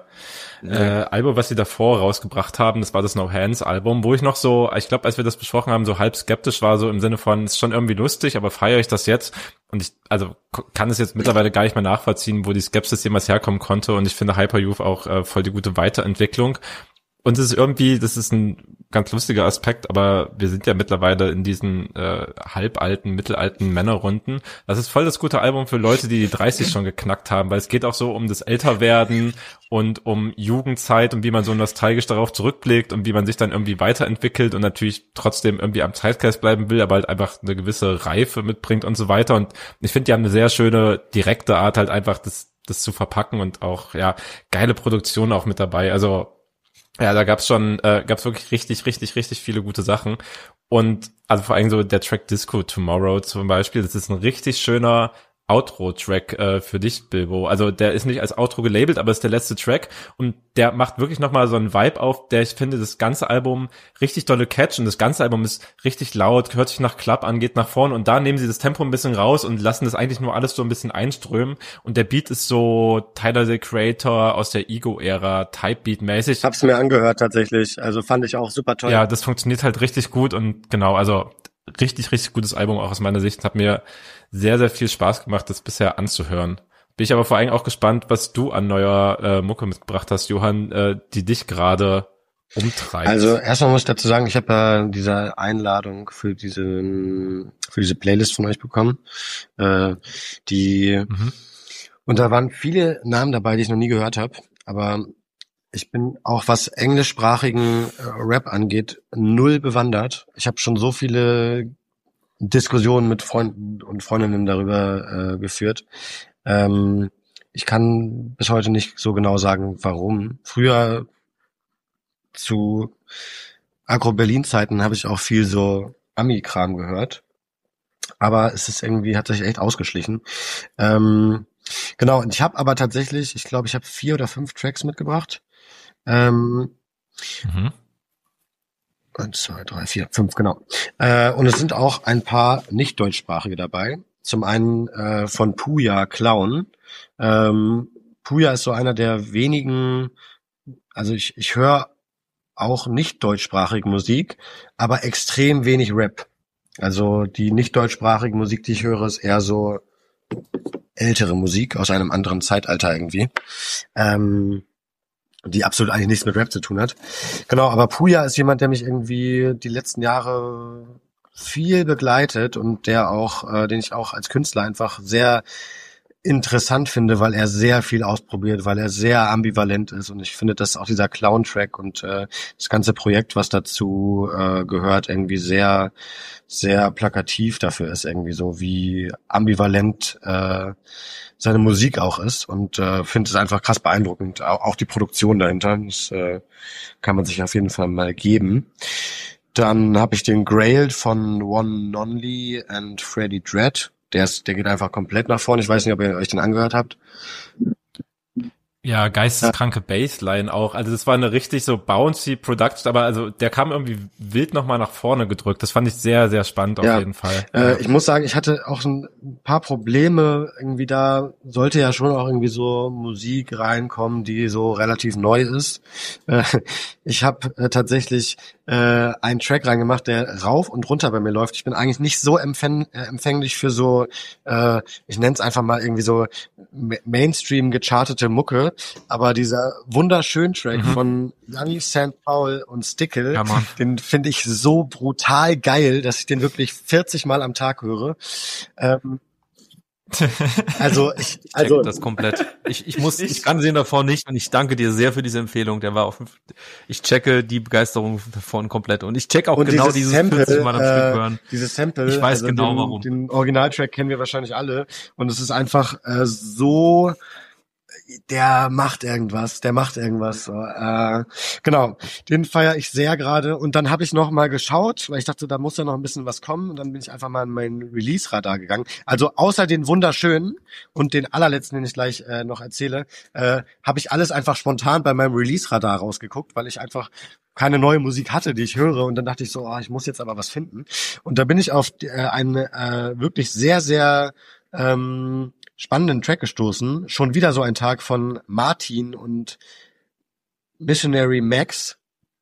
äh, Album, was sie davor rausgebracht haben. Das war das No Hands Album, wo ich noch so, ich glaube, als wir das besprochen haben, so halb skeptisch war, so im Sinne von, ist schon irgendwie lustig, aber feiere ich das jetzt? Und ich, also kann es jetzt mittlerweile gar nicht mehr nachvollziehen, wo die Skepsis jemals herkommen konnte. Und ich finde Hyper-Youth auch äh, voll die gute Weiterentwicklung. Und es ist irgendwie, das ist ein ganz lustiger Aspekt, aber wir sind ja mittlerweile in diesen äh, halbalten, mittelalten Männerrunden. Das ist voll das gute Album für Leute, die die dreißig schon geknackt haben, weil es geht auch so um das Älterwerden und um Jugendzeit und wie man so nostalgisch darauf zurückblickt und wie man sich dann irgendwie weiterentwickelt und natürlich trotzdem irgendwie am Zeitgeist bleiben will, aber halt einfach eine gewisse Reife mitbringt und so weiter. Und ich finde, die haben eine sehr schöne, direkte Art, halt einfach das, das zu verpacken und auch, ja, geile Produktion auch mit dabei. Also, ja, da gab's schon, äh, gab's wirklich richtig, richtig, richtig viele gute Sachen. Und also vor allem so der Track Disco Tomorrow zum Beispiel, das ist ein richtig schöner Outro-Track äh, für dich, Bilbo. Also der ist nicht als Outro gelabelt, aber ist der letzte Track und der macht wirklich nochmal so einen Vibe auf, der ich finde, das ganze Album richtig dolle Catch und das ganze Album ist richtig laut, hört sich nach Club an, geht nach vorne und da nehmen sie das Tempo ein bisschen raus und lassen das eigentlich nur alles so ein bisschen einströmen und der Beat ist so Tyler, the Creator aus der Ego-Ära, Type-Beat-mäßig. Ich hab's mir angehört tatsächlich, also fand ich auch super toll. Ja, das funktioniert halt richtig gut und genau, also richtig, richtig gutes Album auch aus meiner Sicht. Hat mir sehr, sehr viel Spaß gemacht, das bisher anzuhören. Bin ich aber vor allem auch gespannt, was du an neuer äh, Mucke mitgebracht hast, Johann, äh, die dich gerade umtreibt. Also erstmal muss ich dazu sagen, ich habe ja diese Einladung für diese für diese Playlist von euch bekommen. Äh, die mhm. Und da waren viele Namen dabei, die ich noch nie gehört habe. Aber ich bin auch, was englischsprachigen äh, Rap angeht, null bewandert. Ich habe schon so viele Diskussionen mit Freunden und Freundinnen darüber äh, geführt. Ähm, ich kann bis heute nicht so genau sagen, warum. Früher zu Agro-Berlin-Zeiten habe ich auch viel so Ami-Kram gehört. Aber es ist irgendwie, hat sich echt ausgeschlichen. Ähm, genau, und ich habe aber tatsächlich, ich glaube, ich habe vier oder fünf Tracks mitgebracht. Ähm, mhm. Eins, zwei, drei, vier, fünf, genau. Äh, und es sind auch ein paar nicht-deutschsprachige dabei. Zum einen äh, von Puya Clown. Ähm, Puya ist so einer der wenigen, also ich, ich höre auch nicht deutschsprachige Musik, aber extrem wenig Rap. Also die nicht deutschsprachige Musik, die ich höre, ist eher so ältere Musik aus einem anderen Zeitalter irgendwie. Ähm, die absolut eigentlich nichts mit Rap zu tun hat. Genau, aber Puya ist jemand, der mich irgendwie die letzten Jahre viel begleitet und der auch, äh, den ich auch als Künstler einfach sehr interessant finde, weil er sehr viel ausprobiert, weil er sehr ambivalent ist und ich finde, dass auch dieser Clown-Track und äh, das ganze Projekt, was dazu äh, gehört, irgendwie sehr, sehr plakativ dafür ist, irgendwie so, wie ambivalent äh, seine Musik auch ist und äh, finde es einfach krass beeindruckend, auch, auch die Produktion dahinter, das äh, kann man sich auf jeden Fall mal geben. Dann habe ich den Grailed von One Nonly and Freddie Dredd. Der ist, der geht einfach komplett nach vorne. Ich weiß nicht, ob ihr euch den angehört habt. Ja, geisteskranke Bassline auch. Also das war eine richtig so bouncy Production, aber also der kam irgendwie wild nochmal nach vorne gedrückt. Das fand ich sehr, sehr spannend auf ja. jeden Fall. Äh, ja. Ich muss sagen, ich hatte auch ein paar Probleme irgendwie da. Sollte ja schon auch irgendwie so Musik reinkommen, die so relativ neu ist. Äh, ich habe äh, tatsächlich äh, einen Track reingemacht, der rauf und runter bei mir läuft. Ich bin eigentlich nicht so empfäng- äh, empfänglich für so, äh, ich nenne es einfach mal irgendwie so Mainstream gechartete Mucke, aber dieser wunderschöne Track mhm. von Young Saint Paul und Stickle, ja, den finde ich so brutal geil, dass ich den wirklich vierzig Mal am Tag höre. Ähm, also ich, ich also das komplett. Ich, ich muss, ich kann den davon nicht und ich danke dir sehr für diese Empfehlung. Der war auf, ich checke die Begeisterung davon komplett und ich check auch und genau dieses, dieses Sample, vierzig Mal am äh, Stück hören. Dieses Sample, ich weiß also genau den, warum. Den Originaltrack kennen wir wahrscheinlich alle und es ist einfach äh, so. Der macht irgendwas, der macht irgendwas. So. Äh, genau, den feiere ich sehr gerade. Und dann habe ich noch mal geschaut, weil ich dachte, da muss ja noch ein bisschen was kommen. Und dann bin ich einfach mal in mein Release-Radar gegangen. Also außer den wunderschönen und den allerletzten, den ich gleich äh, noch erzähle, äh, habe ich alles einfach spontan bei meinem Release-Radar rausgeguckt, weil ich einfach keine neue Musik hatte, die ich höre. Und dann dachte ich so, oh, ich muss jetzt aber was finden. Und da bin ich auf äh, einen äh, wirklich sehr, sehr ähm, spannenden Track gestoßen. Schon wieder so ein Tag von Martin und Missionary Max.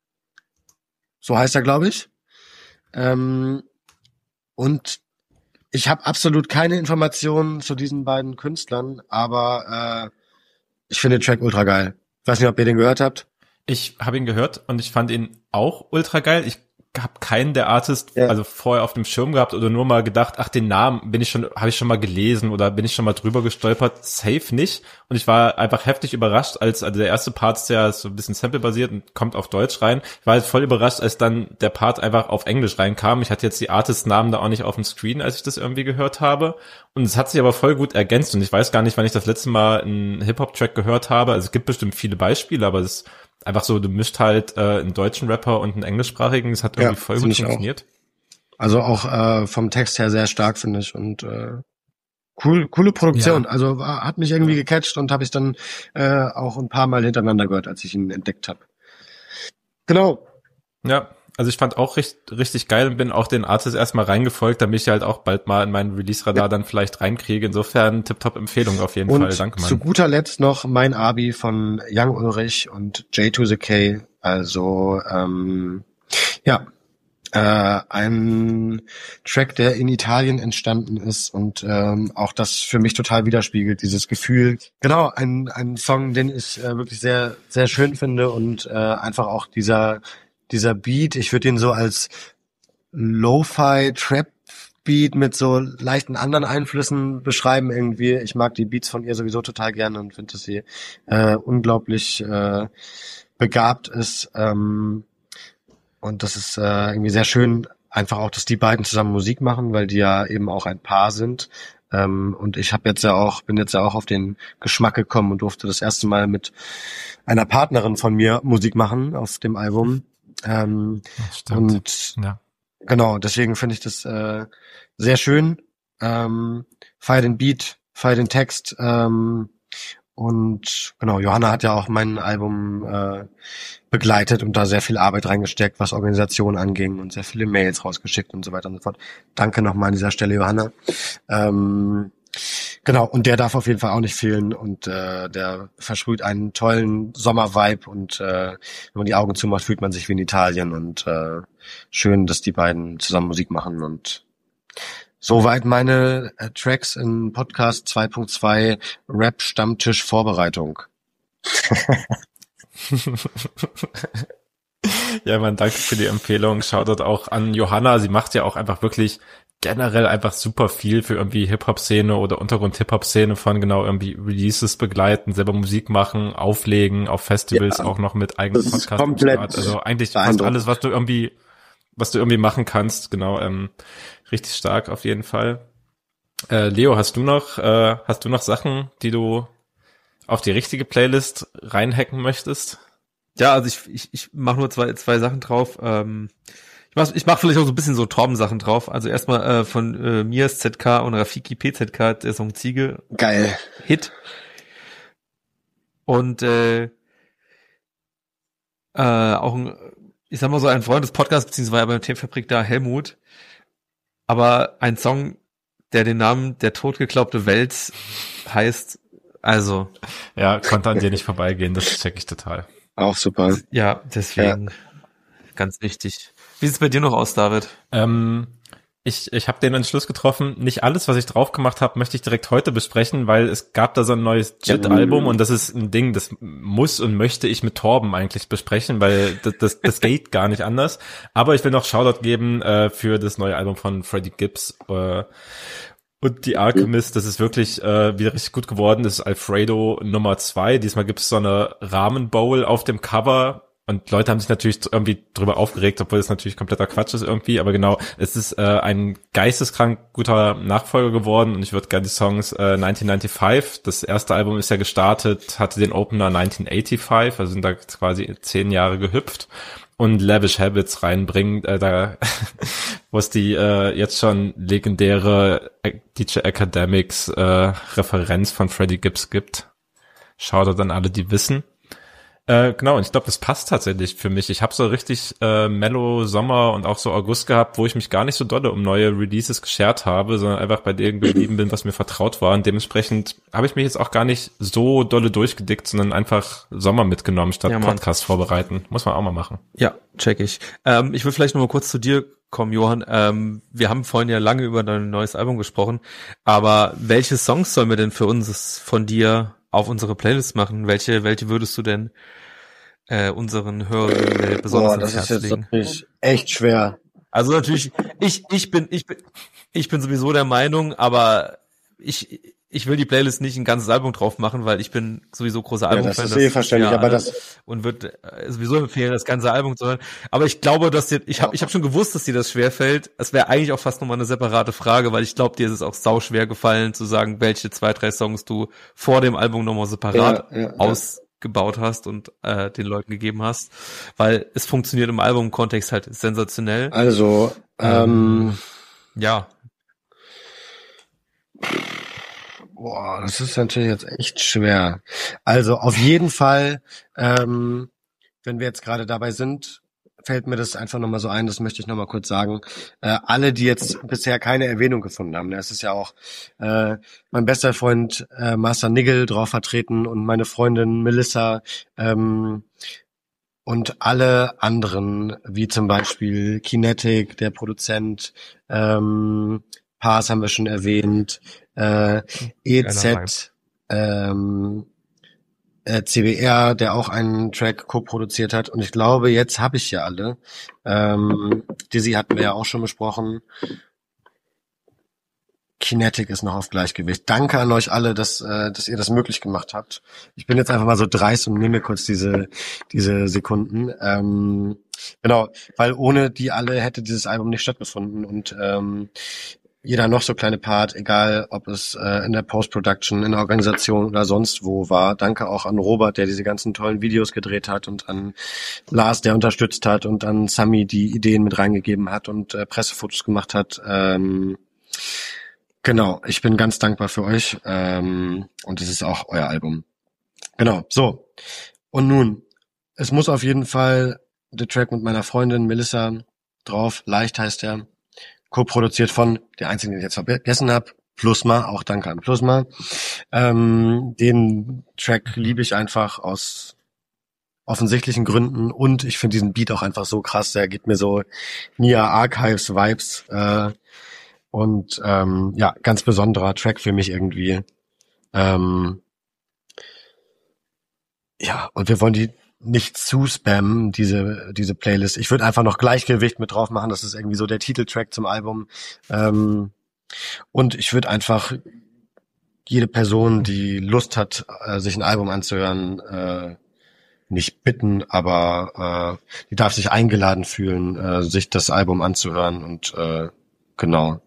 So heißt er, glaube ich. Ähm, und ich habe absolut keine Informationen zu diesen beiden Künstlern, aber äh, ich finde den Track ultra geil. Ich weiß nicht, ob ihr den gehört habt. Ich habe ihn gehört und ich fand ihn auch ultra geil. Ich habe keinen der Artist Ja. also vorher auf dem Schirm gehabt oder nur mal gedacht, ach, den Namen bin ich schon, habe ich schon mal gelesen oder bin ich schon mal drüber gestolpert. Safe nicht. Und ich war einfach heftig überrascht, als also der erste Part ist ja so ein bisschen Sample-basiert und kommt auf Deutsch rein. Ich war halt voll überrascht, als dann der Part einfach auf Englisch reinkam. Ich hatte jetzt die Artist-Namen da auch nicht auf dem Screen, als ich das irgendwie gehört habe. Und es hat sich aber voll gut ergänzt. Und ich weiß gar nicht, wann ich das letzte Mal einen Hip-Hop-Track gehört habe. Also es gibt bestimmt viele Beispiele, aber es einfach so, du mischt halt äh, einen deutschen Rapper und einen englischsprachigen, das hat irgendwie Ja, voll find gut ich auch. funktioniert. Also auch äh, vom Text her sehr stark, finde ich. Und äh, cool, coole Produktion. Ja. Also war, hat mich irgendwie gecatcht und habe ich dann äh, auch ein paar Mal hintereinander gehört, als ich ihn entdeckt habe. Genau. Ja, also ich fand auch richtig, richtig geil und bin auch den Artist erstmal reingefolgt, damit ich halt auch bald mal in meinen Release-Radar Ja. dann vielleicht reinkriege. Insofern Tip-Top-Empfehlung auf jeden Und Fall. Danke, Mann. zu guter Letzt noch mein Abi von Young Ulrich und J to the K. Also ähm, ja, äh, ein Track, der in Italien entstanden ist und ähm, auch das für mich total widerspiegelt, dieses Gefühl. Genau, ein ein Song, den ich äh, wirklich sehr sehr schön finde und äh, einfach auch dieser dieser Beat, ich würde ihn so als Lo-Fi Trap Beat mit so leichten anderen Einflüssen beschreiben irgendwie. Ich mag die Beats von ihr sowieso total gerne und finde, dass sie äh, unglaublich äh, begabt ist. Ähm, und das ist äh, irgendwie sehr schön, einfach auch, dass die beiden zusammen Musik machen, weil die ja eben auch ein Paar sind. Ähm, und ich habe jetzt ja auch, bin jetzt ja auch auf den Geschmack gekommen und durfte das erste Mal mit einer Partnerin von mir Musik machen auf dem Album. Ähm, Stimmt. und Ja. genau, deswegen finde ich das äh, sehr schön. Ähm, feier den Beat, feier den Text. Ähm, und genau, Johanna hat ja auch mein Album äh, begleitet und da sehr viel Arbeit reingesteckt, was Organisation anging und sehr viele Mails rausgeschickt und so weiter und so fort. Danke nochmal an dieser Stelle, Johanna. Ähm, genau, und der darf auf jeden Fall auch nicht fehlen und äh, der versprüht einen tollen Sommervibe und äh, wenn man die Augen zumacht, fühlt man sich wie in Italien und äh, schön, dass die beiden zusammen Musik machen und soweit meine äh, Tracks in Podcast zwei Punkt zwei Rap Stammtisch Vorbereitung. Ja, man, danke für die Empfehlung. Shoutout auch an Johanna. Sie macht ja auch einfach wirklich generell einfach super viel für irgendwie Hip-Hop-Szene oder Untergrund-Hip-Hop-Szene von genau irgendwie Releases begleiten, selber Musik machen, auflegen, auf Festivals Ja, auch noch mit eigenen das ist Podcasts. komplett Also eigentlich fast beeindruckend. alles, was du irgendwie, was du irgendwie machen kannst. Genau, ähm, richtig stark auf jeden Fall. Äh, Leo, hast du noch, äh, hast du noch Sachen, die du auf die richtige Playlist reinhacken möchtest? Ja, also ich, ich, ich mache nur zwei, zwei Sachen drauf. Ähm, ich mach, ich mach vielleicht auch so ein bisschen so Torben-Sachen drauf. Also erstmal äh, von äh, Mias Z K und Rafiki P Z K, der Song Ziege. Geil. Hit. Und äh, äh, auch ein, ich sag mal so, ein Freund des Podcasts, beziehungsweise beim Themenfabrik da, Helmut. Aber ein Song, der den Namen Der totgeglaubte Wels heißt, also, Ja, konnte an dir nicht vorbeigehen, das check ich total. Auch super. ja, deswegen ganz wichtig. Wie sieht's bei dir noch aus, David? Ähm, ich ich habe den Entschluss getroffen, nicht alles, was ich drauf gemacht habe, möchte ich direkt heute besprechen, weil es gab da so ein neues Jit-Album und das ist ein Ding, das muss und möchte ich mit Torben eigentlich besprechen, weil das, das, das geht gar nicht anders. Aber ich will noch Shoutout geben äh, für das neue Album von Freddie Gibbs äh, und die Alchemist. Das ist wirklich äh, wieder richtig gut geworden. Das ist Alfredo Nummer zwei. Diesmal gibt es so eine Ramen Bowl auf dem Cover. Und Leute haben sich natürlich irgendwie drüber aufgeregt, obwohl es natürlich kompletter Quatsch ist irgendwie. Aber genau, es ist äh, ein geisteskrank guter Nachfolger geworden. Und ich würde gerne die Songs äh, neunzehnhundertfünfundneunzig, das erste Album ist ja gestartet, hatte den Opener neunzehnhunderfünfundachtzig, also sind da quasi zehn Jahre gehüpft. Und Lavish Habits reinbringen, äh, da wo es die äh, jetzt schon legendäre D J Academics äh, Referenz von Freddie Gibbs gibt. Shoutout an alle, die wissen. Äh, genau, und ich glaube, das passt tatsächlich für mich. Ich habe so richtig äh, mellow Sommer und auch so August gehabt, wo ich mich gar nicht so dolle um neue Releases geschert habe, sondern einfach bei dem geblieben bin, was mir vertraut war. Und dementsprechend habe ich mich jetzt auch gar nicht so dolle durchgedickt, sondern einfach Sommer mitgenommen, statt Ja, Mann. Podcast vorbereiten. Muss man auch mal machen. Ja, check ich. Ähm, ich will vielleicht noch mal kurz zu dir kommen, Johann. Ähm, wir haben vorhin ja lange über dein neues Album gesprochen, aber welche Songs sollen wir denn für uns von dir auf unsere Playlist machen? Welche, welche würdest du denn äh, unseren Hörern besonders Boah, das ins ist Herz jetzt legen? natürlich echt schwer. Also natürlich, ich, ich bin, ich bin, ich bin sowieso der Meinung, aber ich, ich will die Playlist nicht ein ganzes Album drauf machen, weil ich bin sowieso großer Ja, Albumfan. das ist eh verständlich, ja aber alle das, und würde sowieso empfehlen, das ganze Album zu hören. Aber ich glaube, dass dir, ich habe, ich habe schon gewusst, dass dir das schwerfällt. Es wäre eigentlich auch fast nochmal eine separate Frage, weil ich glaube, dir ist es auch sau schwer gefallen zu sagen, welche zwei, drei Songs du vor dem Album nochmal separat Ja, ja, ja. ausgebaut hast und äh, den Leuten gegeben hast, weil es funktioniert im Albumkontext halt sensationell. also, ähm, Ja, boah, das ist natürlich jetzt echt schwer. Also auf jeden Fall, ähm, wenn wir jetzt gerade dabei sind, fällt mir das einfach nochmal so ein, das möchte ich nochmal kurz sagen. Äh, alle, die jetzt bisher keine Erwähnung gefunden haben, ne, es ist ja auch äh, mein bester Freund äh, Master Nigel drauf vertreten und meine Freundin Melissa ähm, und alle anderen, wie zum Beispiel Kinetic, der Produzent, ähm, Pars haben wir schon erwähnt, äh, E Z, ähm, äh, C B R, der auch einen Track co-produziert hat. Und ich glaube, jetzt habe ich ja alle. Ähm, Dizzy hatten wir ja auch schon besprochen. Kinetic ist noch auf Gleichgewicht. Danke an euch alle, dass, äh, dass ihr das möglich gemacht habt. Ich bin jetzt einfach mal so dreist und nehme mir kurz diese, diese Sekunden. Ähm, genau, weil ohne die alle hätte dieses Album nicht stattgefunden und ähm, jeder noch so kleine Part, egal ob es äh, in der Post-Production, in der Organisation oder sonst wo war. Danke auch an Robert, der diese ganzen tollen Videos gedreht hat und an Lars, der unterstützt hat und an Sami, die Ideen mit reingegeben hat und äh, Pressefotos gemacht hat. Ähm, genau, ich bin ganz dankbar für euch ähm, und es ist auch euer Album. Genau, so. Und nun, es muss auf jeden Fall der Track mit meiner Freundin Melissa drauf, Leicht heißt er. Co-produziert von der einzigen, den ich jetzt vergessen habe, Plusma, auch danke an Plusma. Ähm, den Track liebe ich einfach aus offensichtlichen Gründen und ich finde diesen Beat auch einfach so krass, der gibt mir so Nia Archives Vibes äh, und ähm, ja, ganz besonderer Track für mich irgendwie. Ähm, ja, und wir wollen die nicht zu spammen, diese diese Playlist. Ich würde einfach noch Gleichgewicht mit drauf machen, das ist irgendwie so der Titeltrack zum Album. Ähm, und ich würde einfach jede Person, die Lust hat, äh, sich ein Album anzuhören, äh, nicht bitten, aber äh, die darf sich eingeladen fühlen, äh, sich das Album anzuhören und äh, genau.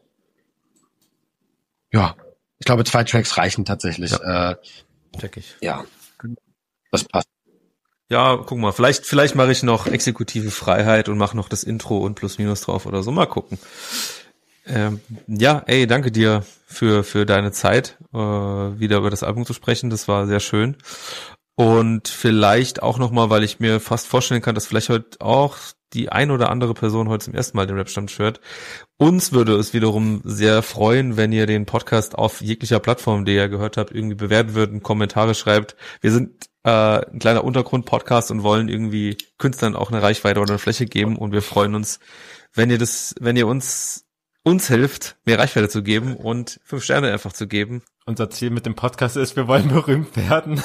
Ja, ich glaube, zwei Tracks reichen tatsächlich. Ja, äh, check ich. Ja, das passt. Ja, guck mal, vielleicht vielleicht mache ich noch exekutive Freiheit und mache noch das Intro und Plus Minus drauf oder so. Mal gucken. Ähm, ja, ey, danke dir für für deine Zeit, äh, wieder über das Album zu sprechen. Das war sehr schön. Und vielleicht auch nochmal, weil ich mir fast vorstellen kann, dass vielleicht heute auch die ein oder andere Person heute zum ersten Mal den Rap-Stammtisch hört. Uns würde es wiederum sehr freuen, wenn ihr den Podcast auf jeglicher Plattform, die ihr gehört habt, irgendwie bewerten würdet, Kommentare schreibt. Wir sind äh, ein kleiner Untergrund-Podcast und wollen irgendwie Künstlern auch eine Reichweite oder eine Fläche geben und wir freuen uns, wenn ihr das, wenn ihr uns uns hilft, mehr Reichweite zu geben und fünf Sterne einfach zu geben. Unser Ziel mit dem Podcast ist, wir wollen berühmt werden.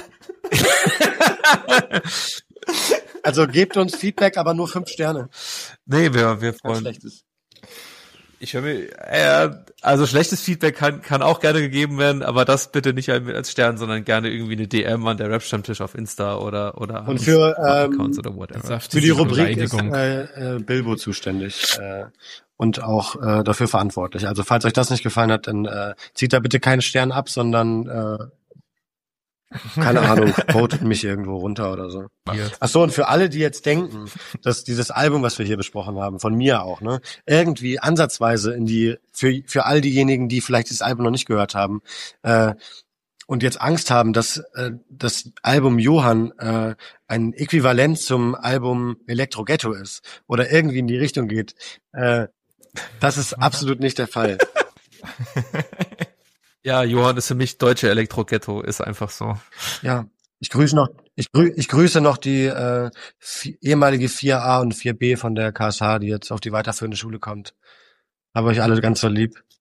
Also gebt uns Feedback, aber nur fünf Sterne. Nee, wir, wir Ganz freuen schlechtes. Ich höre mir, äh, also schlechtes Feedback kann kann auch gerne gegeben werden, aber das bitte nicht als Stern, sondern gerne irgendwie eine D M an der Rap-Stammtisch auf Insta oder oder und für Accounts ähm, oder whatever. für die Rubrik ist äh, äh, Bilbo zuständig äh, und auch äh, dafür verantwortlich. Also falls euch das nicht gefallen hat, dann äh, zieht da bitte keinen Stern ab, sondern äh, keine Ahnung, votet mich irgendwo runter oder so. Ach so, und für alle, die jetzt denken, dass dieses Album, was wir hier besprochen haben, von mir auch, ne, irgendwie ansatzweise in die, für für all diejenigen, die vielleicht dieses Album noch nicht gehört haben, äh, und jetzt Angst haben, dass äh, das Album Johann äh, ein Äquivalent zum Album Elektro Ghetto ist oder irgendwie in die Richtung geht, äh, das ist absolut nicht der Fall. Ja, Johann ist für mich deutsche Elektro-Ghetto, ist einfach so. Ja, ich grüße noch, ich, grü ich grüße noch die äh, vi ehemalige vier a und vier b von der K S H, die jetzt auf die weiterführende Schule kommt. Habe euch alle ganz so lieb.